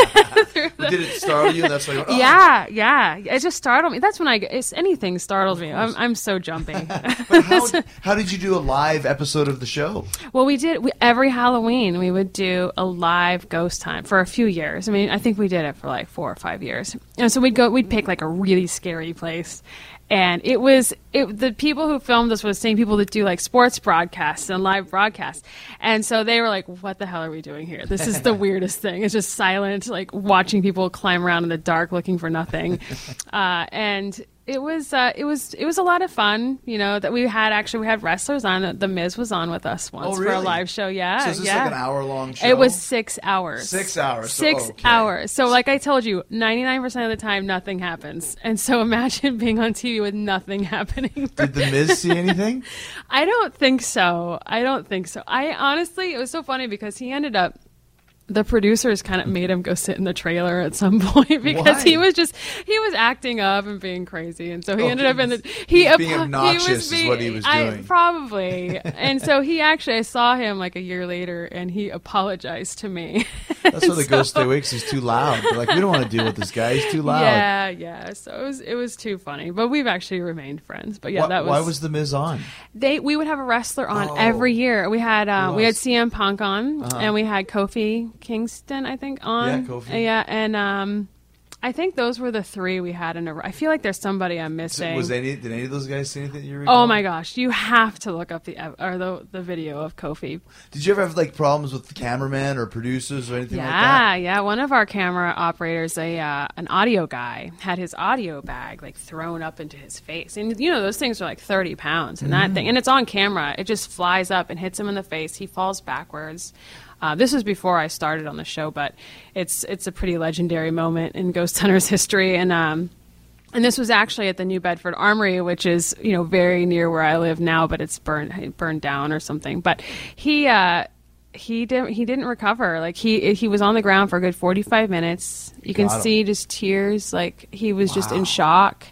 it startle you? And that's like, oh. Yeah, yeah. It just startled me. That's when I, it's, anything startles me. I'm, I'm so jumpy. But how, how did you do a live episode of the show? Well, we did, we, every Halloween, we would do a live ghost hunt for a few years. I mean, I think we did it for like four or five years. And so we'd go, we'd pick like a really scary place. And it was, it, the people who filmed us were the same people that do like sports broadcasts and live broadcasts. And so they were like, what the hell are we doing here? This is the weirdest thing. It's just silent, like watching people climb around in the dark looking for nothing. Uh, and it was, uh, it was, it was a lot of fun, you know, that we had actually, we had wrestlers on. The Miz was on with us once oh, really? for a live show. Yeah. So is this yeah. like an hour long show? It was six hours. Six hours. Six so, okay. hours. So like I told you, ninety-nine percent of the time, nothing happens. And so imagine being on T V with nothing happening. Did the Miz see anything? I don't think so. I don't think so. I honestly, it was so funny because he ended up, the producers kind of made him go sit in the trailer at some point because Why? he was just, he was acting up and being crazy. And so he oh, ended up in the, he, he, being apo- obnoxious he was being, is what he was I, doing. Probably. And so he actually, I saw him like a year later and he apologized to me. That's why the so, ghost stay away, because he's too loud. They're like, we don't want to deal with this guy. He's too loud. Yeah, yeah. So it was, it was too funny, but we've actually remained friends. But yeah, why, that was. Why was the Miz on? They, we would have a wrestler on Oh. every year. We had, uh, Who we had else? C M Punk on, Uh-huh. and we had Kofi Kingston, I think, on. Yeah, Kofi. Yeah, and um, I think those were the three we had in a row. I feel like there's somebody I'm So missing. was any? Did any of those guys say anything? You recall? Oh my gosh, you have to look up the ev- or the the video of Kofi. Did you ever have like problems with the cameraman or producers or anything Yeah, like that? yeah. One of our camera operators, a uh, an audio guy, had his audio bag like thrown up into his face, and you know those things are like thirty pounds, and that thing, and it's on camera. It just flies up and hits him in the face. He falls backwards. Uh, this was before I started on the show, but it's it's a pretty legendary moment in Ghost Hunters history, and um, and this was actually at the New Bedford Armory, which is you know very near where I live now, but it's burned burned down or something. But he uh, he didn't he didn't recover. Like he he was on the ground for a good forty-five minutes. You can Got him. see just tears. Like he was just Wow. in shock.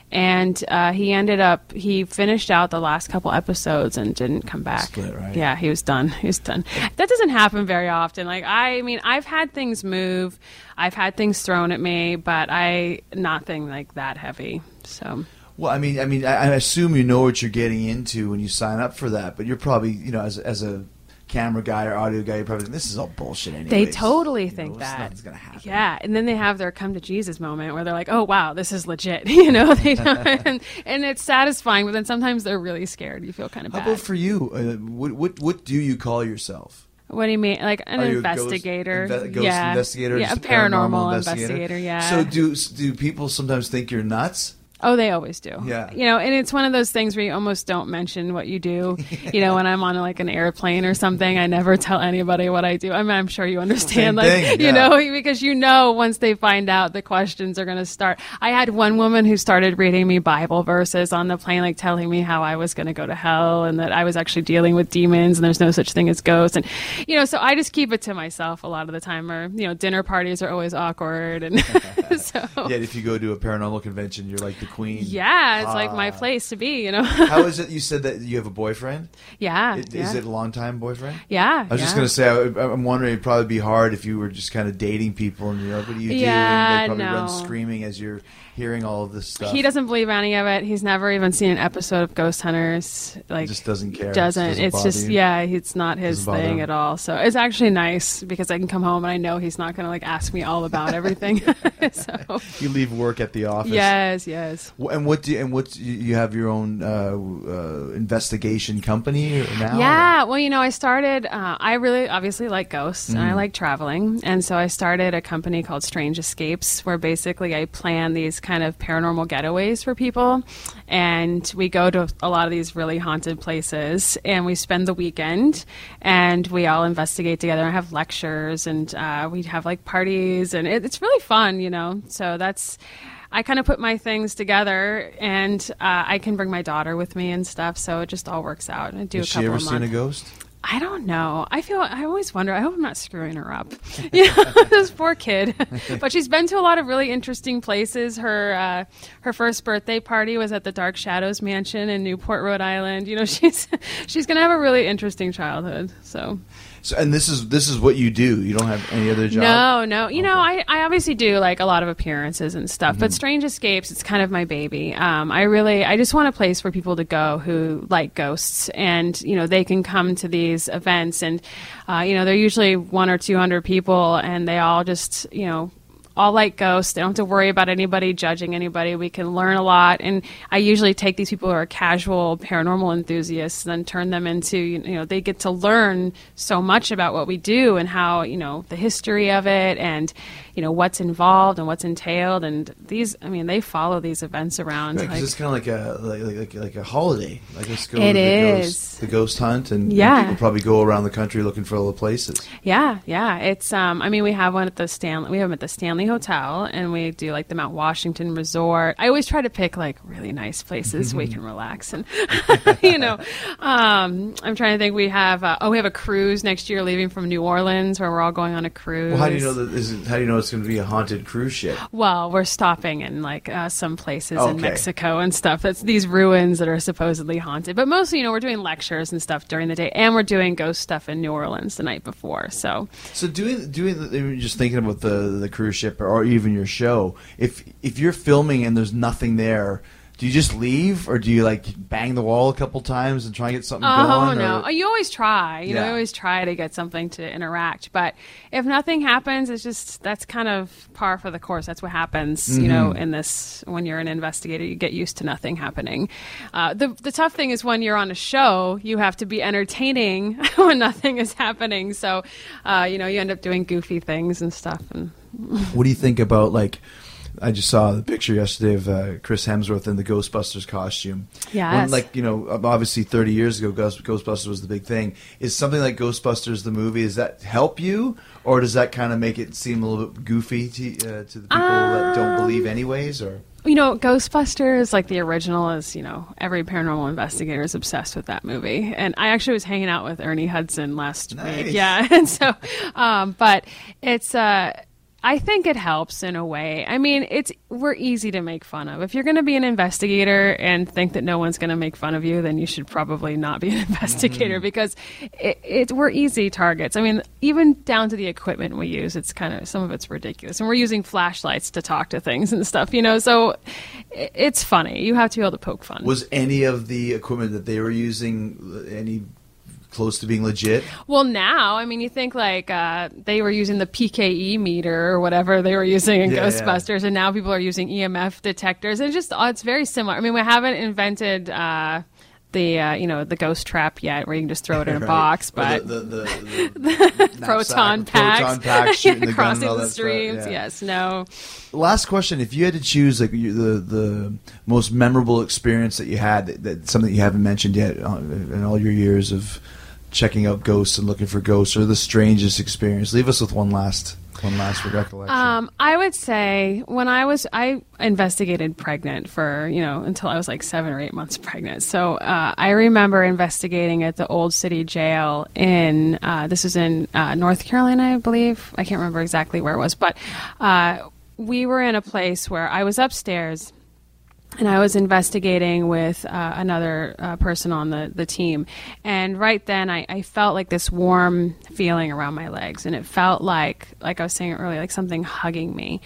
And uh, he ended up, he finished out the last couple episodes and didn't come back. Split, right? Yeah, he was done. He was done. That doesn't happen very often. Like, I mean, I've had things move. I've had things thrown at me, but I, nothing like that heavy. So. Well, I mean, I mean, I, I assume you know what you're getting into when you sign up for that, but you're probably, you know, as as a camera guy or audio guy, you're probably thinking, this is all bullshit anyway. They totally you think know, that. Nothing's gonna happen. Yeah, and then they have their come to Jesus moment where they're like, "Oh wow, this is legit," you know. They don't, and, and it's satisfying, but then sometimes they're really scared. You feel kind of How bad. about for you? Uh, what what what do you call yourself? What do you mean? Like an Are you a ghost investigator? inve- ghost yeah, investigator? yeah, a Just a paranormal, paranormal investigator. investigator? Yeah. So do do people sometimes think you're nuts? Oh, they always do. Yeah. You know, and it's one of those things where you almost don't mention what you do. You know, when I'm on like an airplane or something, I never tell anybody what I do. I mean, I'm sure you understand, Same like, thing, you yeah. know, because you know, once they find out, the questions are going to start. I had one woman who started reading me Bible verses on the plane, like telling me how I was going to go to hell and that I was actually dealing with demons and there's no such thing as ghosts. And, you know, so I just keep it to myself a lot of the time, or, you know, dinner parties are always awkward. And so, Yet if you go to a paranormal convention, you're like the queen. yeah. It's like my place to be, you know. How is it? You said that you have a boyfriend. yeah, It, yeah. Is it a long-time boyfriend? Yeah. I was just yeah. going to say, I, I'm wondering it'd probably be hard if you were just kind of dating people and you're like, what do you do? Yeah, and they probably no. run screaming as you're hearing all of this stuff. He doesn't believe any of it. He's never even seen an episode of Ghost Hunters. Like, He just doesn't care. Doesn't. Doesn't It's bother just you? yeah. It's not his Doesn't bother thing him. at all. So it's actually nice because I can come home and I know he's not going to like ask me all about everything. So You leave work at the office. yes, yes. Wh- And what do you, and what you, you have your own uh, uh, investigation company now? Yeah, well, you know, I started. Uh, I really obviously like ghosts and I like traveling, and so I started a company called Strange Escapes, where basically I plan these kind of paranormal getaways for people, and we go to a lot of these really haunted places, and we spend the weekend, and we all investigate together. I have lectures, and uh, we have like parties, and it, it's really fun, you know. So that's. I kind of put my things together, and uh, I can bring my daughter with me and stuff, so it just all works out. I do Has a she couple ever a seen a month. ghost? I don't know. I feel. I always wonder. I hope I'm not screwing her up. Yeah, this poor kid. But she's been to a lot of really interesting places. Her uh, her first birthday party was at the Dark Shadows Mansion in Newport, Rhode Island. You know, she's she's gonna have a really interesting childhood. So. So, and this is this is what you do. You don't have any other job. No, no. You know, I, I obviously do like a lot of appearances and stuff, but Strange Escapes, it's kind of my baby. Um, I really, I just want a place for people to go who like ghosts, and you know, they can come to these events, and uh, you know, they're usually one or two hundred people, and they all just, you know. all like ghosts. They don't have to worry about anybody judging anybody. We can learn a lot. And I usually take these people who are casual paranormal enthusiasts and then turn them into, you know, they get to learn so much about what we do and how, you know, the history of it and, you know, what's involved and what's entailed. And these, I mean, they follow these events around. Right, 'cause like- it's kind of like a like, like like like a holiday. Like let's go It to the is. ghost, the ghost hunt, and, Yeah. and people probably go around the country looking for all the places. Yeah, yeah. It's um I mean we have one at the Stanley we have them at the Stanley Hotel, and we do like the Mount Washington Resort. I always try to pick like really nice places we can relax and you know. Um I'm trying to think we have uh, oh we have a cruise next year leaving from New Orleans where we're all going on a cruise. Well, how do you know that? Is it, how do you know it's going to be a haunted cruise ship? Well, we're stopping in like uh, some places Okay. in Mexico and stuff. That's these ruins that are supposedly haunted. But mostly, you know, we're doing lectures and stuff during the day, and we're doing ghost stuff in New Orleans the night before. So So doing doing the, just thinking about the the cruise ship or even your show. If if you're filming and there's nothing there, do you just leave or do you like bang the wall a couple times and try and get something Oh going? no! or- Oh, you always try. You know, Yeah. you always try to get something to interact. But if nothing happens, it's just that's kind of par for the course. That's what happens. You know, Mm-hmm. in this when you're an investigator, you get used to nothing happening. Uh, the the tough thing is when you're on a show, you have to be entertaining when nothing is happening. So, uh, you know, you end up doing goofy things and stuff. And What do you think about like? I just saw the picture yesterday of uh, Chris Hemsworth in the Ghostbusters costume. Yes. When, like, you know, obviously thirty years ago, Ghost, Ghostbusters was the big thing. Is something like Ghostbusters the movie, does that help you? Or does that kind of make it seem a little bit goofy to, uh, to the people that don't believe anyways? Or you know, Ghostbusters, like the original, is, you know, every paranormal investigator is obsessed with that movie. And I actually was hanging out with Ernie Hudson last Nice. week. Yeah. And so, um, but it's, uh, I think it helps in a way. I mean, it's we're easy to make fun of. If you're going to be an investigator and think that no one's going to make fun of you, then you should probably not be an investigator Mm-hmm. because it, it we're easy targets. I mean, even down to the equipment we use, it's kind of some of it's ridiculous, and we're using flashlights to talk to things and stuff. You know, so it, it's funny. You have to be able to poke fun. was any of the equipment that they were using any close to being legit? Well, now, I mean, you think like uh, they were using the P K E meter or whatever they were using in Yeah, Ghostbusters, and now people are using E M F detectors. It's just, it's very similar. I mean, we haven't invented uh, the, uh, you know, the ghost trap yet, where you can just throw it in a Right. box, Or but the, the, the, the proton knapsack, packs, proton packs shooting the gun crossing and all the that stuff, streams. yeah. Yes, no. Last question: if you had to choose, like you, the the most memorable experience that you had, that, that something you haven't mentioned yet uh, in all your years of checking out ghosts and looking for ghosts, or the strangest experience, leave us with one last one last recollection. Um, I would say when I was, I investigated pregnant for, you know, until I was like seven or eight months pregnant. So uh, I remember investigating at the Old City Jail in, uh, this was in uh, North Carolina, I believe. I can't remember exactly where it was, but uh, we were in a place where I was upstairs and I was investigating with uh, another uh, person on the, the team. And right then I, I felt like this warm feeling around my legs. And it felt like, like I was saying earlier, like something hugging me.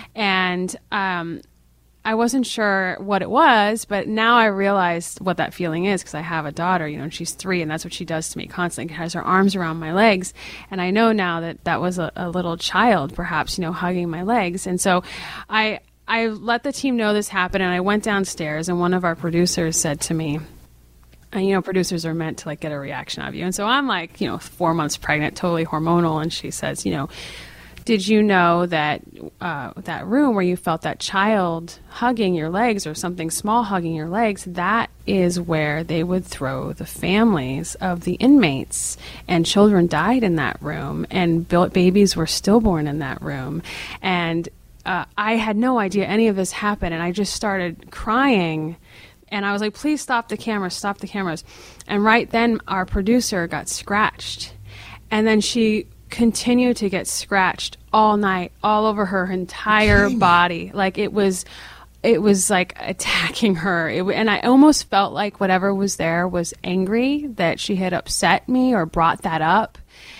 And um, I wasn't sure what it was, but now I realized what that feeling is, because I have a daughter, you know, and she's three, and that's what she does to me constantly. She has her arms around my legs. And I know now that that was a, a little child, perhaps, you know, hugging my legs. And so I... I let the team know this happened, and I went downstairs, and one of our producers said to me, and, you know, producers are meant to, like, get a reaction out of you. And so I'm, like, you know, four months pregnant, totally hormonal, and she says, you know, did you know that uh, that room where you felt that child hugging your legs, or something small hugging your legs, that is where they would throw the families of the inmates, and children died in that room, and babies were stillborn in that room. And Uh, I had no idea any of this happened, and I just started crying, and I was like, please stop the cameras, stop the cameras. And right then our producer got scratched, and then she continued to get scratched all night, all over her entire body. Like it was, it was like attacking her. It, and I almost felt like whatever was there was angry that she had upset me or brought that up.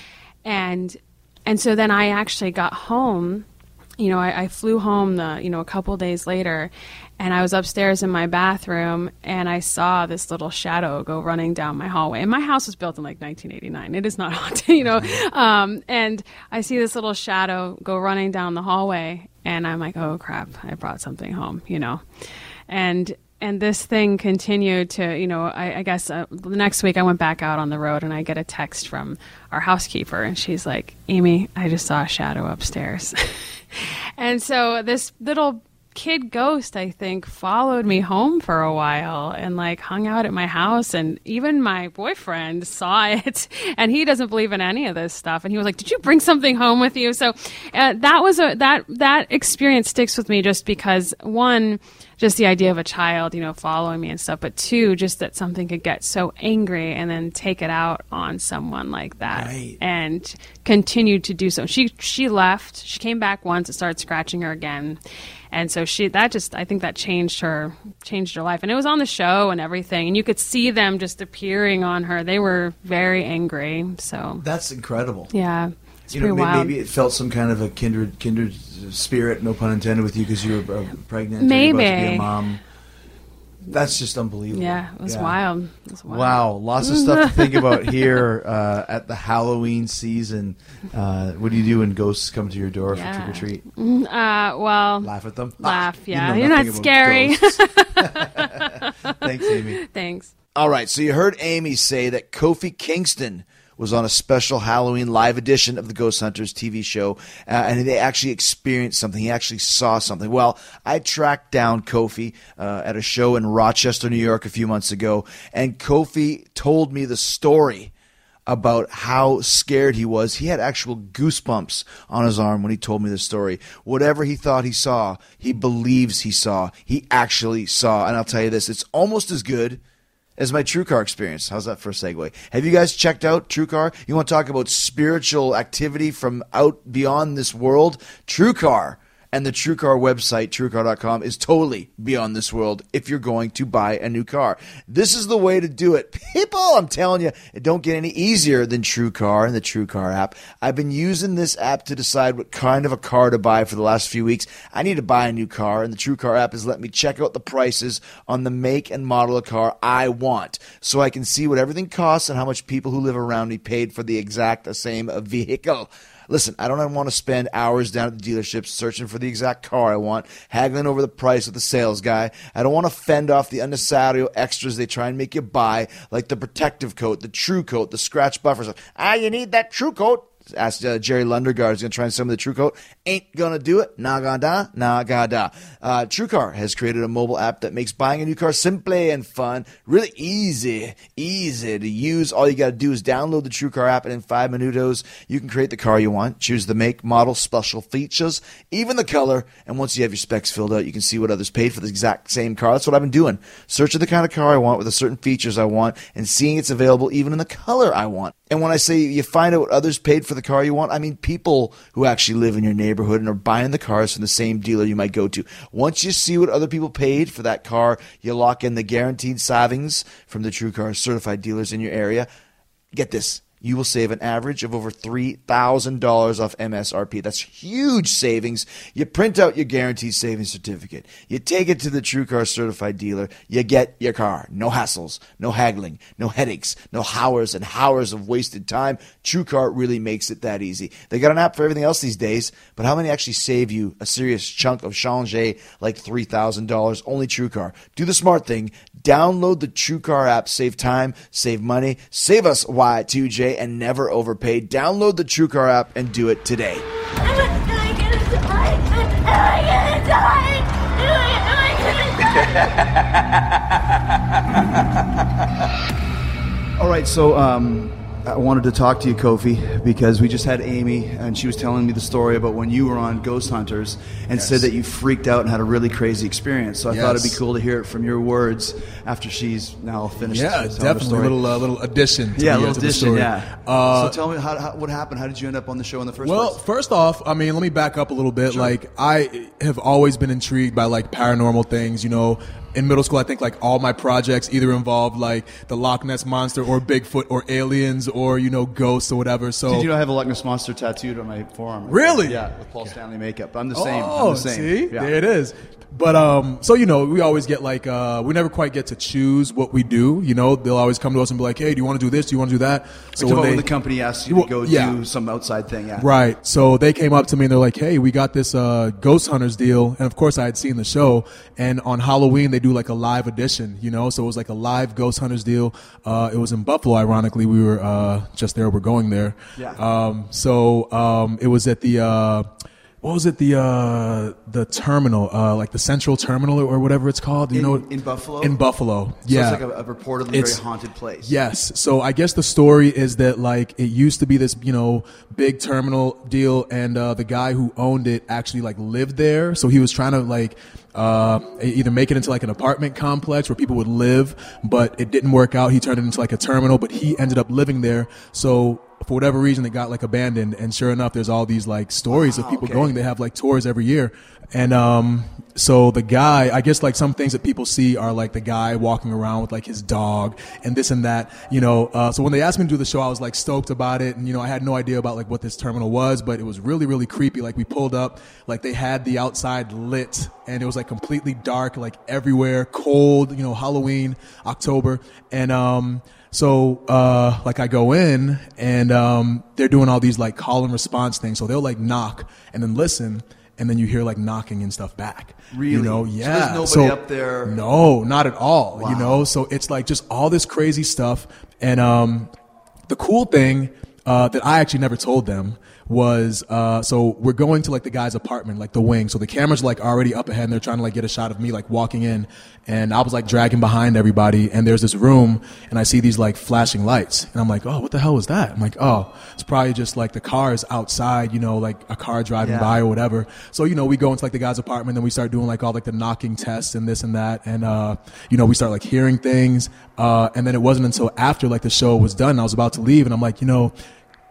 And, and so then I actually got home. You know, I, I flew home the, you know, a couple days later, and I was upstairs in my bathroom, and I saw this little shadow go running down my hallway. And my house was built in like nineteen eighty-nine. It is not haunted, you know. Um, and I see this little shadow go running down the hallway, and I'm like, oh crap, I brought something home, you know. And and this thing continued to, you know, I, I guess uh, the next week I went back out on the road, and I get a text from our housekeeper, and she's like, Amy, I just saw a shadow upstairs. And so this little kid ghost, I think, followed me home for a while and like hung out at my house. And even my boyfriend saw it, and he doesn't believe in any of this stuff. And he was like, did you bring something home with you? So uh, that was a, that, that experience sticks with me, just because, one, just the idea of a child, you know, following me and stuff, but two, just that something could get so angry and then take it out on someone like that. Right. And continued to do so. She, she left, she came back once, it started scratching her again. And so she, that just, I think that changed her, changed her life. And it was on the show and everything. And you could see them just appearing on her. They were very angry. So That's incredible. yeah, it's You pretty know, wild. maybe it felt some kind of a kindred, kindred spirit, no pun intended, with you because you were uh, pregnant. Maybe. You're about to be a mom. That's just unbelievable. Yeah, it was wild. It was wild. Wow, lots of stuff to think about here uh, at the Halloween season. Uh, what do you do when ghosts come to your door Yeah. for trick or treat? Uh, well, Laugh at them? laugh, Ah, you yeah. know You're not nothing about scary. ghosts. Thanks, Amy. Thanks. All right, so you heard Amy say that Kofi Kingston was on a special Halloween live edition of the Ghost Hunters T V show, uh, and they actually experienced something. He actually saw something. Well, I tracked down Kofi uh, at a show in Rochester, New York a few months ago, and Kofi told me the story about how scared he was. He had actual goosebumps on his arm when he told me the story. Whatever he thought he saw, he believes he saw. He actually saw. And I'll tell you this, it's almost as good as my TrueCar experience. How's that for a segue? Have you guys checked out TrueCar? You want to talk about spiritual activity from out beyond this world? TrueCar And the TrueCar website, true car dot com, is totally beyond this world if you're going to buy a new car. This is the way to do it. People, I'm telling you, it don't get any easier than TrueCar and the TrueCar app. I've been using this app to decide what kind of a car to buy for the last few weeks. I need to buy a new car, and the TrueCar app has let me check out the prices on the make and model of car I want, so I can see what everything costs and how much people who live around me paid for the exact same vehicle. Listen, I don't want to spend hours down at the dealership searching for the exact car I want, haggling over the price with the sales guy. I don't want to fend off the unnecessary extras they try and make you buy, like the protective coat, the true coat, the scratch buffers. Ah, you need that true coat. Asked uh, Jerry Lundergaard is going to try and sell me the True Coat. Ain't going to do it. Nagada, nagada. Uh, TrueCar has created a mobile app that makes buying a new car simple and fun. Really easy, easy to use. All you got to do is download the TrueCar app, and in five minutos, you can create the car you want, choose the make, model, special features, even the color. And once you have your specs filled out, you can see what others paid for the exact same car. That's what I've been doing. Searching the kind of car I want with the certain features I want and seeing it's available even in the color I want. And when I say you find out what others paid for the car you want, I mean people who actually live in your neighborhood and are buying the cars from the same dealer you might go to. Once you see what other people paid for that car, you lock in the guaranteed savings from the TrueCar certified dealers in your area. Get this. You will save an average of over three thousand dollars off M S R P. That's huge savings. You print out your guaranteed savings certificate. You take it to the TrueCar certified dealer. You get your car. No hassles, no haggling, no headaches, no hours and hours of wasted time. TrueCar really makes it that easy. They got an app for everything else these days, but how many actually save you a serious chunk of change like three thousand dollars? Only TrueCar. Do the smart thing. Download the TrueCar app. Save time, save money, save us Y two J, and never overpay. Download the TrueCar app and do it today. Am I gonna die? Am I gonna die? Am I gonna die? All right, so um, I wanted to talk to you, Kofi, because we just had Amy, and she was telling me the story about when you were on Ghost Hunters and Yes. said that you freaked out and had a really crazy experience. So I thought it'd be Yes. cool to hear it from your words after she's now finished. Yeah, telling the definitely a story. little uh, little addition. To Yeah, a the, little to the addition, story. yeah. Uh, so tell me, how, how, what happened? How did you end up on the show in the first well, place? first off, I mean, let me back up a little bit. Sure. Like, I have always been intrigued by like paranormal things. You know, in middle school, I think like all my projects either involved like the Loch Ness monster or Bigfoot or aliens or you know ghosts or whatever. So Did you know I have a Loch Ness Monster tattooed on my forearm? Really? Yeah, with Paul Stanley makeup. I'm the same. Oh, I'm the same. see, Yeah. there it is. But um, so you know, we always get like uh, we never quite get to choose what we do. You know, they'll always come to us and be like, "Hey, do you want to do this? Do you want to do that?" So when, when the company asks you Well, to go yeah. do some outside thing, yeah. Right. So they came up to me and they're like, "Hey, we got this uh, Ghost Hunters deal." And of course, I had seen the show. And on Halloween, they do like a live edition, you know? So it was like a live Ghost Hunters deal. Uh, it was in Buffalo, ironically. We were uh, just there. We're going there. Yeah. Um, so um, it was at the... Uh, what was it? The uh, the terminal, uh, like the Central Terminal or whatever it's called. You In- know, in Buffalo? In Buffalo, So yeah. it's like a, a reportedly It's- very haunted place. Yes. So I guess the story is that like it used to be this, you know, big terminal deal, and uh, the guy who owned it actually like lived there. So he was trying to like uh, either make it into like an apartment complex where people would live, but it didn't work out. He turned it into like a terminal, but he ended up living there. So for whatever reason, it got like abandoned. And sure enough, there's all these like stories of Wow, people okay. going. They have like tours every year. And um, so the guy, I guess like some things that people see are like the guy walking around with like his dog and this and that, you know. Uh, so when they asked me to do the show, I was like stoked about it. And, you know, I had no idea about like what this terminal was, but it was really, really creepy. Like we pulled up, like they had the outside lit and it was like completely dark, like everywhere, cold, you know, Halloween, October. And, um, So, uh, like I go in and, um, they're doing all these like call and response things. So they'll like knock and then listen and then you hear like knocking and stuff back. Really? You know, So yeah. there's nobody up there? No, not at all. Wow. You know, so it's like just all this crazy stuff. And, um, the cool thing, uh, that I actually never told them was, uh, so we're going to like the guy's apartment, like the wing. So the camera's like already up ahead and they're trying to like get a shot of me like walking in. And I was like dragging behind everybody. And there's this room and I see these like flashing lights. And I'm like, oh, what the hell was that? I'm like, oh, it's probably just like the cars outside, you know, like a car driving Yeah. by or whatever. So, you know, we go into like the guy's apartment and we start doing like all like the knocking tests and this and that. And, uh, you know, we start like hearing things. Uh, and then it wasn't until after like the show was done, I was about to leave and I'm like, you know,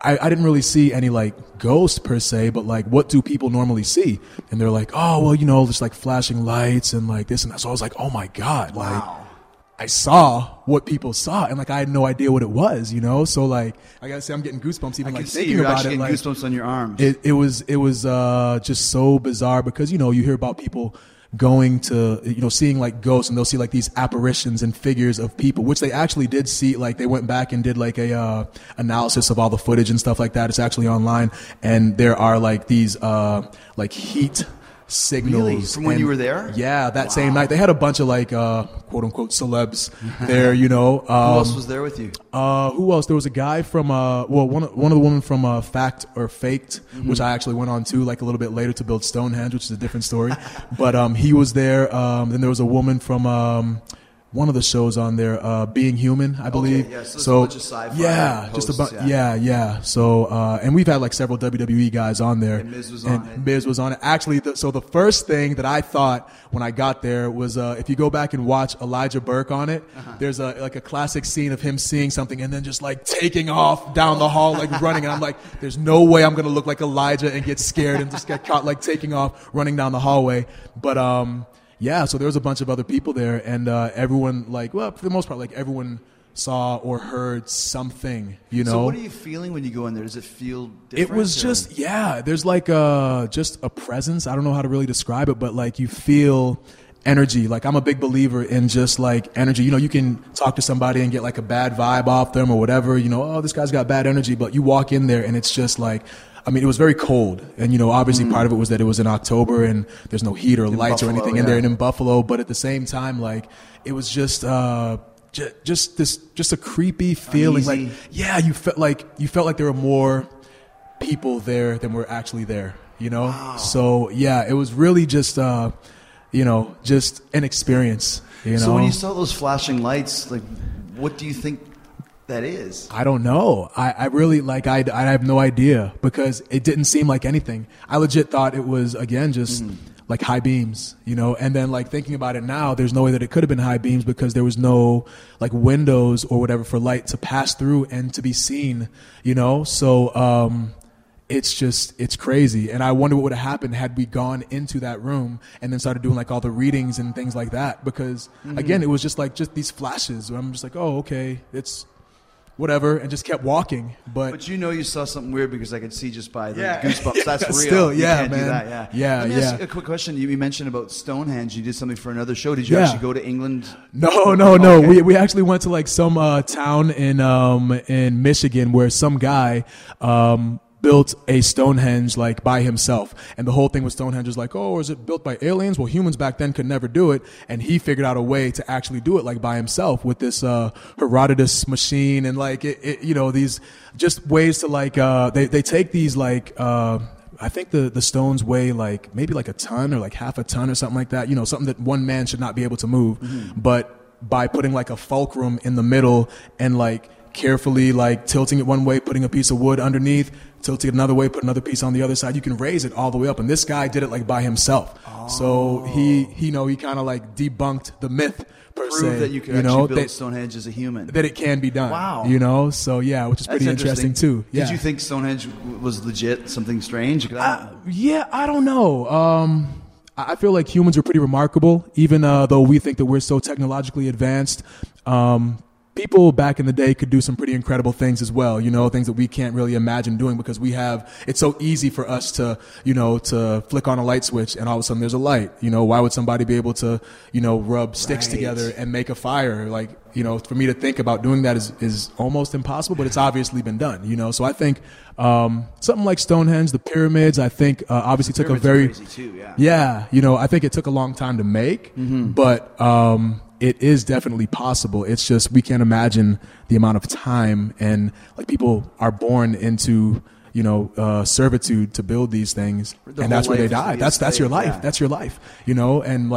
I, I didn't really see any like ghosts per se, but like what do people normally see? And they're like, oh, well, you know, just like flashing lights and like this and that. So I was like, oh my God, like Wow. I saw what people saw and like I had no idea what it was, you know? So like I gotta say I'm getting goosebumps even I like can see thinking you're about actually it. getting Like, goosebumps on your arms. it, it was it was uh, just so bizarre because, you know, you hear about people going to, you know, seeing like ghosts and they'll see like these apparitions and figures of people, which they actually did see. Like they went back and did like a uh, analysis of all the footage and stuff like that. It's actually online. And there are like these uh, like heat signals. Really? From when and- you were there? Yeah, that same night. They had a bunch of like uh, quote unquote celebs there, you know. Um, Who else was there with you? uh, who else? There was a guy from, uh, well, one, one of the women from uh, Fact or Faked, Mm-hmm. which I actually went on to like a little bit later to build Stonehenge, which is a different story. But um, he was there. Um, then there was a woman from um, one of the shows on there, uh, Being Human, I believe. yeah, so there's a bunch of sci-fi yeah, just a hosts, bunch. yeah. Yeah, yeah. So, uh, and we've had like several W W E guys on there. And Miz was and on it. Miz was on it. Actually, the, so the first thing that I thought when I got there was, uh, if you go back and watch Elijah Burke on it, Uh-huh. there's a like a classic scene of him seeing something and then just like taking off down the hall, like running. And I'm like, there's no way I'm gonna look like Elijah and get scared and just get caught like taking off, running down the hallway. But um, yeah, so there was a bunch of other people there, and uh, everyone like, well, for the most part, like everyone saw or heard something, you know. So what are you feeling when you go in there? Does it feel It different? was or- just, yeah, there's like a, just a presence. I don't know how to really describe it, but like you feel energy. Like I'm a big believer in just like energy. You know, you can talk to somebody and get like a bad vibe off them or whatever, you know, oh, this guy's got bad energy, but you walk in there and it's just like, I mean, it was very cold. And, you know, obviously part of it was that it was in October and there's no heat or lights or Buffalo, anything in there yeah. and in Buffalo. But at the same time, like it was just, uh, j- just this, just a creepy feeling. Uneasy. Like, yeah, you felt like, you felt like there were more people there than were actually there, you know? So yeah, it was really just, uh, you know, just an experience, you know? So when you saw those flashing lights, like, what do you think that is? I don't know. I, I really, like, I, I have no idea because it didn't seem like anything. I legit thought it was, again, just Mm-hmm. like high beams, you know? And then, like, thinking about it now, there's no way that it could have been high beams because there was no, like, windows or whatever for light to pass through and to be seen, you know? So, um, it's just, it's crazy. And I wonder what would have happened had we gone into that room and then started doing like all the readings and things like that. Because Mm-hmm. again, it was just like, just these flashes where I'm just like, oh, okay, it's whatever. And just kept walking. But, But you know you saw something weird because I could see just by the Yeah. goosebumps. That's Yeah, real. still, You yeah, can't do man. that, yeah. Yeah, Let me ask yeah. you a quick question. You you mentioned about Stonehenge. You did something for another show. Did you Yeah. actually go to England? no, no, no. Okay. We, we actually went to like some, uh, town in, um, in Michigan where some guy, um, built a Stonehenge like by himself. And the whole thing with Stonehenge is like, oh, is it built by aliens? Well, humans back then could never do it. And he figured out a way to actually do it like by himself with this uh, Herodotus machine and like, it, it, you know, these just ways to like, uh, they, they take these like, uh, I think the, the stones weigh like maybe like a ton or like half a ton or something like that. You know, something that one man should not be able to move. Mm-hmm. But by putting like a fulcrum in the middle and like carefully like tilting it one way, putting a piece of wood underneath, tilting it another way, put another piece on the other side, you can raise it all the way up. And this guy did it like by himself. So he, he, you know, he kind of like debunked the myth per se. Prove that you could you actually know, build that, Stonehenge as a human. that it can be done. Wow. You know, so yeah, which is That's pretty interesting, too. Yeah. Did you think Stonehenge w- was legit, something strange? 'Cause I Uh, don't- yeah, I don't know. Um, I I feel like humans are pretty remarkable, even uh, though we think that we're so technologically advanced. Um, people back in the day could do some pretty incredible things as well, you know, things that we can't really imagine doing because we have, it's so easy for us to, you know, to flick on a light switch and all of a sudden there's a light. You know, why would somebody be able to, you know, rub sticks Right. together and make a fire? Like, you know, for me to think about doing that is, is almost impossible, but it's obviously been done, you know? So I think, um, something like Stonehenge, the pyramids, I think, uh, obviously took a Pyramids are very, crazy too, yeah. yeah, you know, I think it took a long time to make, but um, it is definitely possible. It's just we can't imagine the amount of time and like people are born into, you know, uh, servitude to build these things, The and that's whole where they life is to die. be a That's that's your slave, life. yeah. That's your life, you know, and like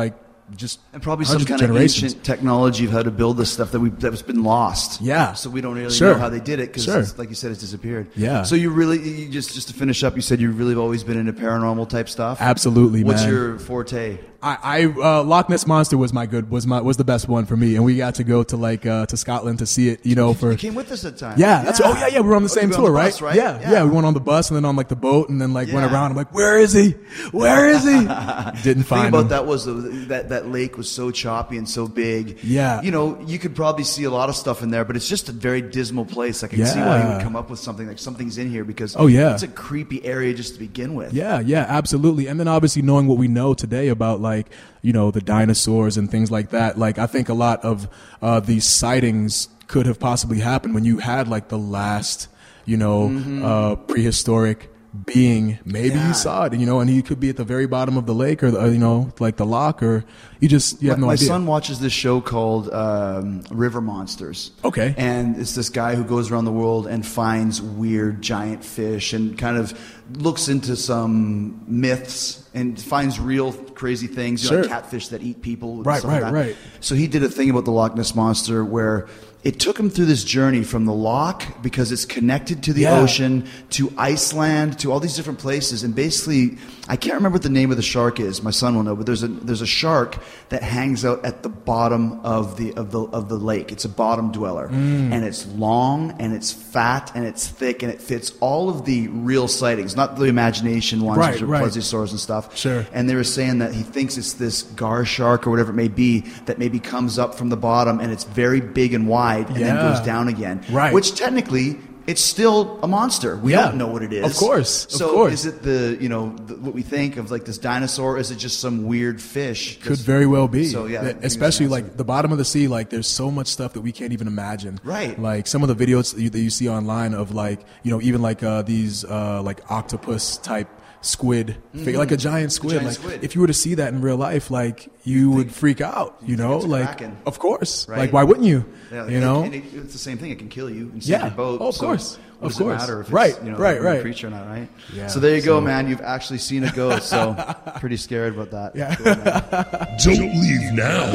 just And probably some hundreds kind of of generations. ancient technology of how to build this stuff that we that has been lost. Yeah. So we don't really Sure. know how they did it because, Sure. like you said, it's disappeared. Yeah. So you really, you just just to finish up, you said you really have always been into paranormal type stuff. Absolutely, What's man. your forte? I, I uh, Loch Ness Monster was my good was my was the best one for me, and we got to go to like uh, to Scotland to see it. You know, for You came with us at the time. yeah, that's oh yeah yeah we were on the Oh, same you were on tour, the right? bus, right? Yeah, Yeah. yeah, we went on the bus and then on like the boat and then like went Yeah. around. I'm like, where is he? Where is he? Didn't The thing find about him. that was though, that that lake was so choppy and so big. Yeah. You know, you could probably see a lot of stuff in there, but it's just a very dismal place. I can see why you would Yeah. come up with something like something's in here because Oh, yeah. it's a creepy area just to begin with. Yeah, yeah, absolutely. And then obviously knowing what we know today about like, you know, the dinosaurs and things like that, like I think a lot of uh, these sightings could have possibly happened when you had like the last, you know, uh, prehistoric being. Maybe Yeah. you saw it, you know, and he could be at the very bottom of the lake or, the, you know, like the loch, or you just, you have my, no my idea. son watches this show called um, River Monsters. Okay. And it's this guy who goes around the world and finds weird giant fish and kind of looks into some myths and finds real crazy things, you know, like Sure. catfish that eat people. and Right, stuff like right, that. right. So he did a thing about the Loch Ness Monster where it took him through this journey from the loch because it's connected to the Yeah. ocean, to Iceland, to all these different places. And basically, I can't remember what the name of the shark is. My son will know, but there's a there's a shark that hangs out at the bottom of the of the of the lake. It's a bottom dweller, Mm. and it's long and it's fat and it's thick and it fits all of the real sightings, not the imagination ones, Right, which are right. plesiosaurs and stuff. Sure. And they were saying that he thinks it's this gar shark or whatever it may be that maybe comes up from the bottom and it's very big and wide and then Yeah. goes down again. Right. Which technically it's still a monster. We Yeah. don't know what it is. Of course, of So course. is it the you know the, what we think of like this dinosaur? Or is it just some weird fish? Could very well be. So yeah, I think it's especially an answer. like the bottom of the sea. Like there's so much stuff that we can't even imagine. Right. Like some of the videos that you, that you see online of like you know even like uh, these uh, like octopus type squid, fig- like a giant squid. giant like squid. if you were to see that in real life, like you would freak out. You know, it's a like kraken. of course. Right. Like why wouldn't you? Yeah, you and- know. and it, it's the same thing. It can kill you and sink Yeah. your boat. Oh, of So course. What Of does it course. matter if it's Right, you know, right, a right. creature or not, right? Yeah, So there you go, so- man. You've actually seen a ghost. So pretty scared about that. Yeah. Cool, man. Don't leave now.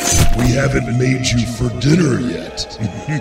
We haven't made you for dinner yet.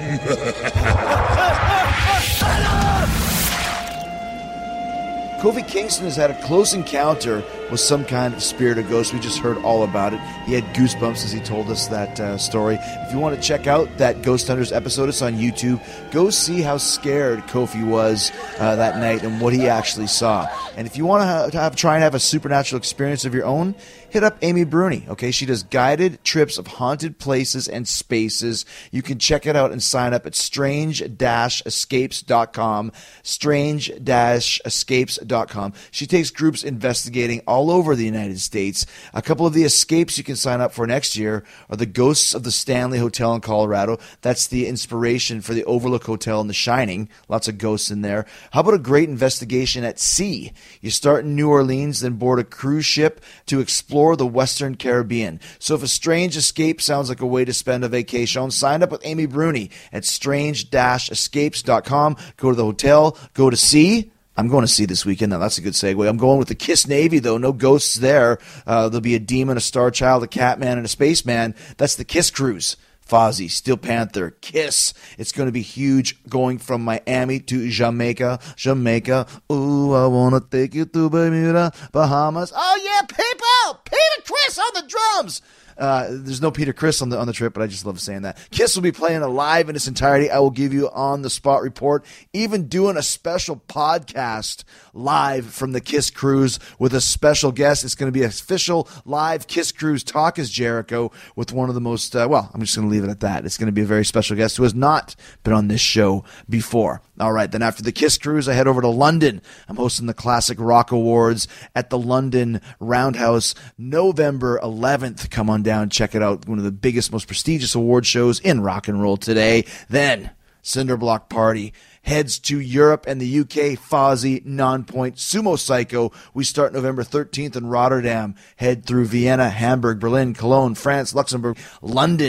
Kofi Kingston has had a close encounter with some kind of spirit or ghost. We just heard all about it. He had goosebumps as he told us that uh, story. If you want to check out that Ghost Hunters episode, it's on YouTube. Go see how scared Kofi was uh, that night and what he actually saw. And if you want to have, to have try and have a supernatural experience of your own, hit up Amy Bruni. Okay, she does guided trips of haunted places and spaces. You can check it out and sign up at strange dash escapes dot com. strange dash escapes dot com. She takes groups investigating all over the United States. A couple of the escapes you can sign up for next year are the Ghosts of the Stanley Hotel in Colorado. That's the inspiration for the Overlook Hotel in The Shining. Lots of ghosts in there. How about a great investigation at sea? You start in New Orleans, then board a cruise ship to explore the Western Caribbean. So if a strange escape sounds like a way to spend a vacation, sign up with Amy Bruni at strange dash escapes dot com. Go to the hotel, go to sea. I'm going to see this weekend. Now, that's a good segue. I'm going with the Kiss Navy, though. No ghosts there. Uh, there'll be a demon, a star child, a Catman, and a spaceman. That's the Kiss Cruise. Fozzy, Steel Panther, Kiss. It's going to be huge, going from Miami to Jamaica. Jamaica. Ooh, I want to take you to Bermuda, Bahamas. Oh, yeah, people! Peter Criss on the drums! Uh, there's no Peter Criss on the on the trip, but I just love saying that. Kiss will be playing it live in its entirety. I will give you on the spot report, even doing a special podcast live from the Kiss Cruise with a special guest. It's going to be an official live Kiss Cruise Talk is Jericho with one of the most, uh, well, I'm just going to leave it at that. It's going to be a very special guest who has not been on this show before. All right, then after the Kiss Cruise, I head over to London. I'm hosting the Classic Rock Awards at the London Roundhouse November eleventh. Come on down, check it out. One of the biggest, most prestigious award shows in rock and roll today. Then, Cinderblock Party heads to Europe and the U K. Fozzy, Nonpoint, Sumo Psycho. We start November thirteenth in Rotterdam. Head through Vienna, Hamburg, Berlin, Cologne, France, Luxembourg, London,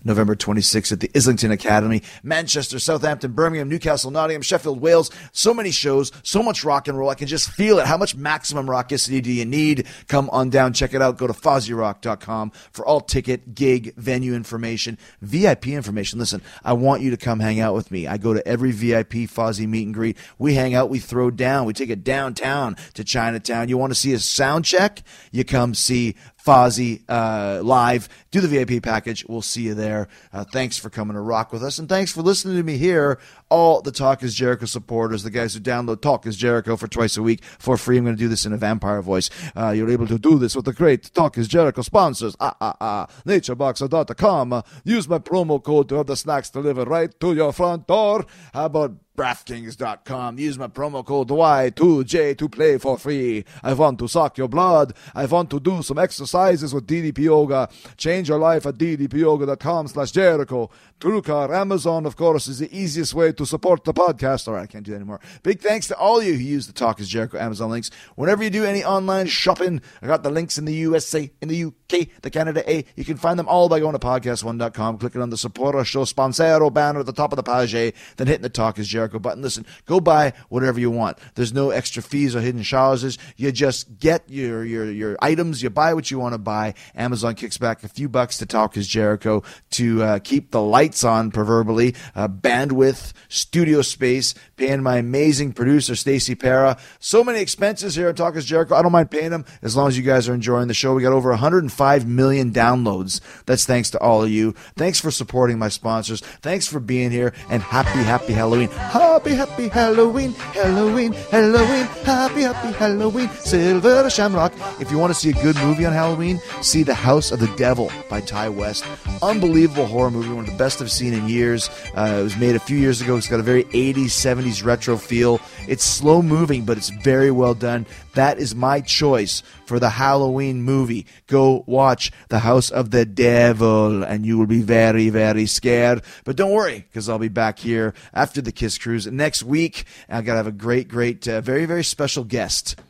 November twenty-sixth at the Islington Academy, Manchester, Southampton, Birmingham, Newcastle, Nottingham, Sheffield, Wales. So many shows, so much rock and roll. I can just feel it. How much maximum rockicity do you need? Come on down, check it out. Go to fozzy rock dot com for all ticket, gig, venue information, V I P information. Listen, I want you to come hang out with me. I go to every V I P Fozzy meet and greet. We hang out, we throw down, we take it downtown to Chinatown. You want to see a sound check? You come see Fozzy uh, live. Do the V I P package. We'll see you there. Uh, thanks for coming to rock with us, and thanks for listening to me here. All the Talk is Jericho supporters, the guys who download Talk is Jericho for twice a week for free. I'm going to do this in a vampire voice. Uh, you're able to do this with the great Talk is Jericho sponsors. Ah, ah, ah. nature boxer dot com. Uh, use my promo code to have the snacks delivered right to your front door. How about DraftKings dot com. Use my promo code Y two J to play for free. I want to suck your blood. I want to do some exercises with D D P Yoga. Change your life at D D P yoga dot com slash Jericho. TrueCar, Amazon, of course, is the easiest way to support the podcast. All right, I can't do that anymore. Big thanks to all of you who use the Talk is Jericho Amazon links. Whenever you do any online shopping, I got the links in the U S A, in the U K, the Canada A. You can find them all by going to podcast one dot com, clicking on the Support Our Show Sponsero banner at the top of the page, then hitting the Talk is Jericho button. Listen, go buy whatever you want. There's no extra fees or hidden charges. You just get your your your items. You buy what you want to buy. Amazon kicks back a few bucks to Talk is Jericho to uh, keep the lights on, proverbially, uh, bandwidth, studio space, paying my amazing producer, Stacey Para. So many expenses here at Talk is Jericho. I don't mind paying them as long as you guys are enjoying the show. We got over one hundred five million downloads. That's thanks to all of you. Thanks for supporting my sponsors. Thanks for being here, and happy, happy Halloween. Happy, happy Halloween, Halloween, Halloween, happy, happy Halloween, Silver Shamrock. If you want to see a good movie on Halloween, see The House of the Devil by Ty West. Unbelievable horror movie, one of the best I've seen in years. Uh, it was made a few years ago. It's got a very eighties, seventies retro feel. It's slow moving, but it's very well done. That is my choice for the Halloween movie. Go watch The House of the Devil, and you will be very, very scared. But don't worry, because I'll be back here after the Kiss Cruise next week. I got to have a great, great, uh, very, very special guest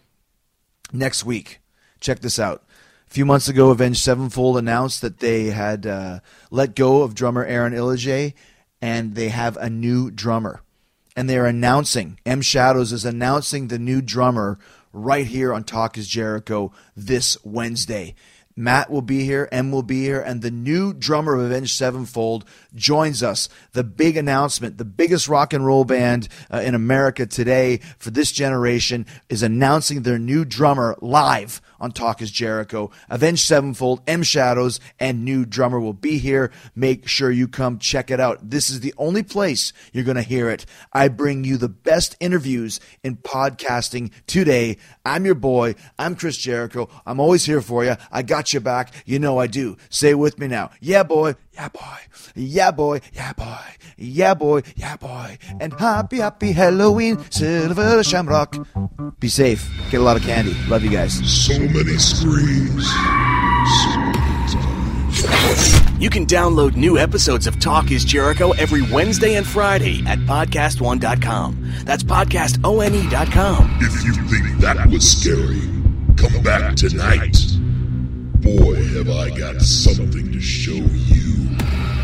next week. Check this out. A few months ago, Avenged Sevenfold announced that they had uh, let go of drummer Aaron Illiger, and they have a new drummer. And they're announcing, M Shadows is announcing the new drummer right here on Talk is Jericho this Wednesday. Matt will be here, M will be here, and the new drummer of Avenged Sevenfold joins us. The big announcement, the biggest rock and roll band uh, in America today for this generation is announcing their new drummer live on Talk is Jericho. Avenged Sevenfold, M Shadows, and new drummer will be here. Make sure you come check it out. This is the only place you're going to hear it. I bring you the best interviews in podcasting today. I'm your boy. I'm Chris Jericho. I'm always here for you. I got you back. You know I do. Say it with me now. Yeah, boy. Yeah, boy. Yeah, boy. Yeah, boy. Yeah, boy. Yeah, boy. And happy, happy Halloween, Silver Shamrock. Be safe. Get a lot of candy. Love you guys. So many screams. So many times. You can download new episodes of Talk is Jericho every Wednesday and Friday at podcast one dot com. That's podcast one dot com. If you think that was scary, come back tonight. Boy, have I got something to show you.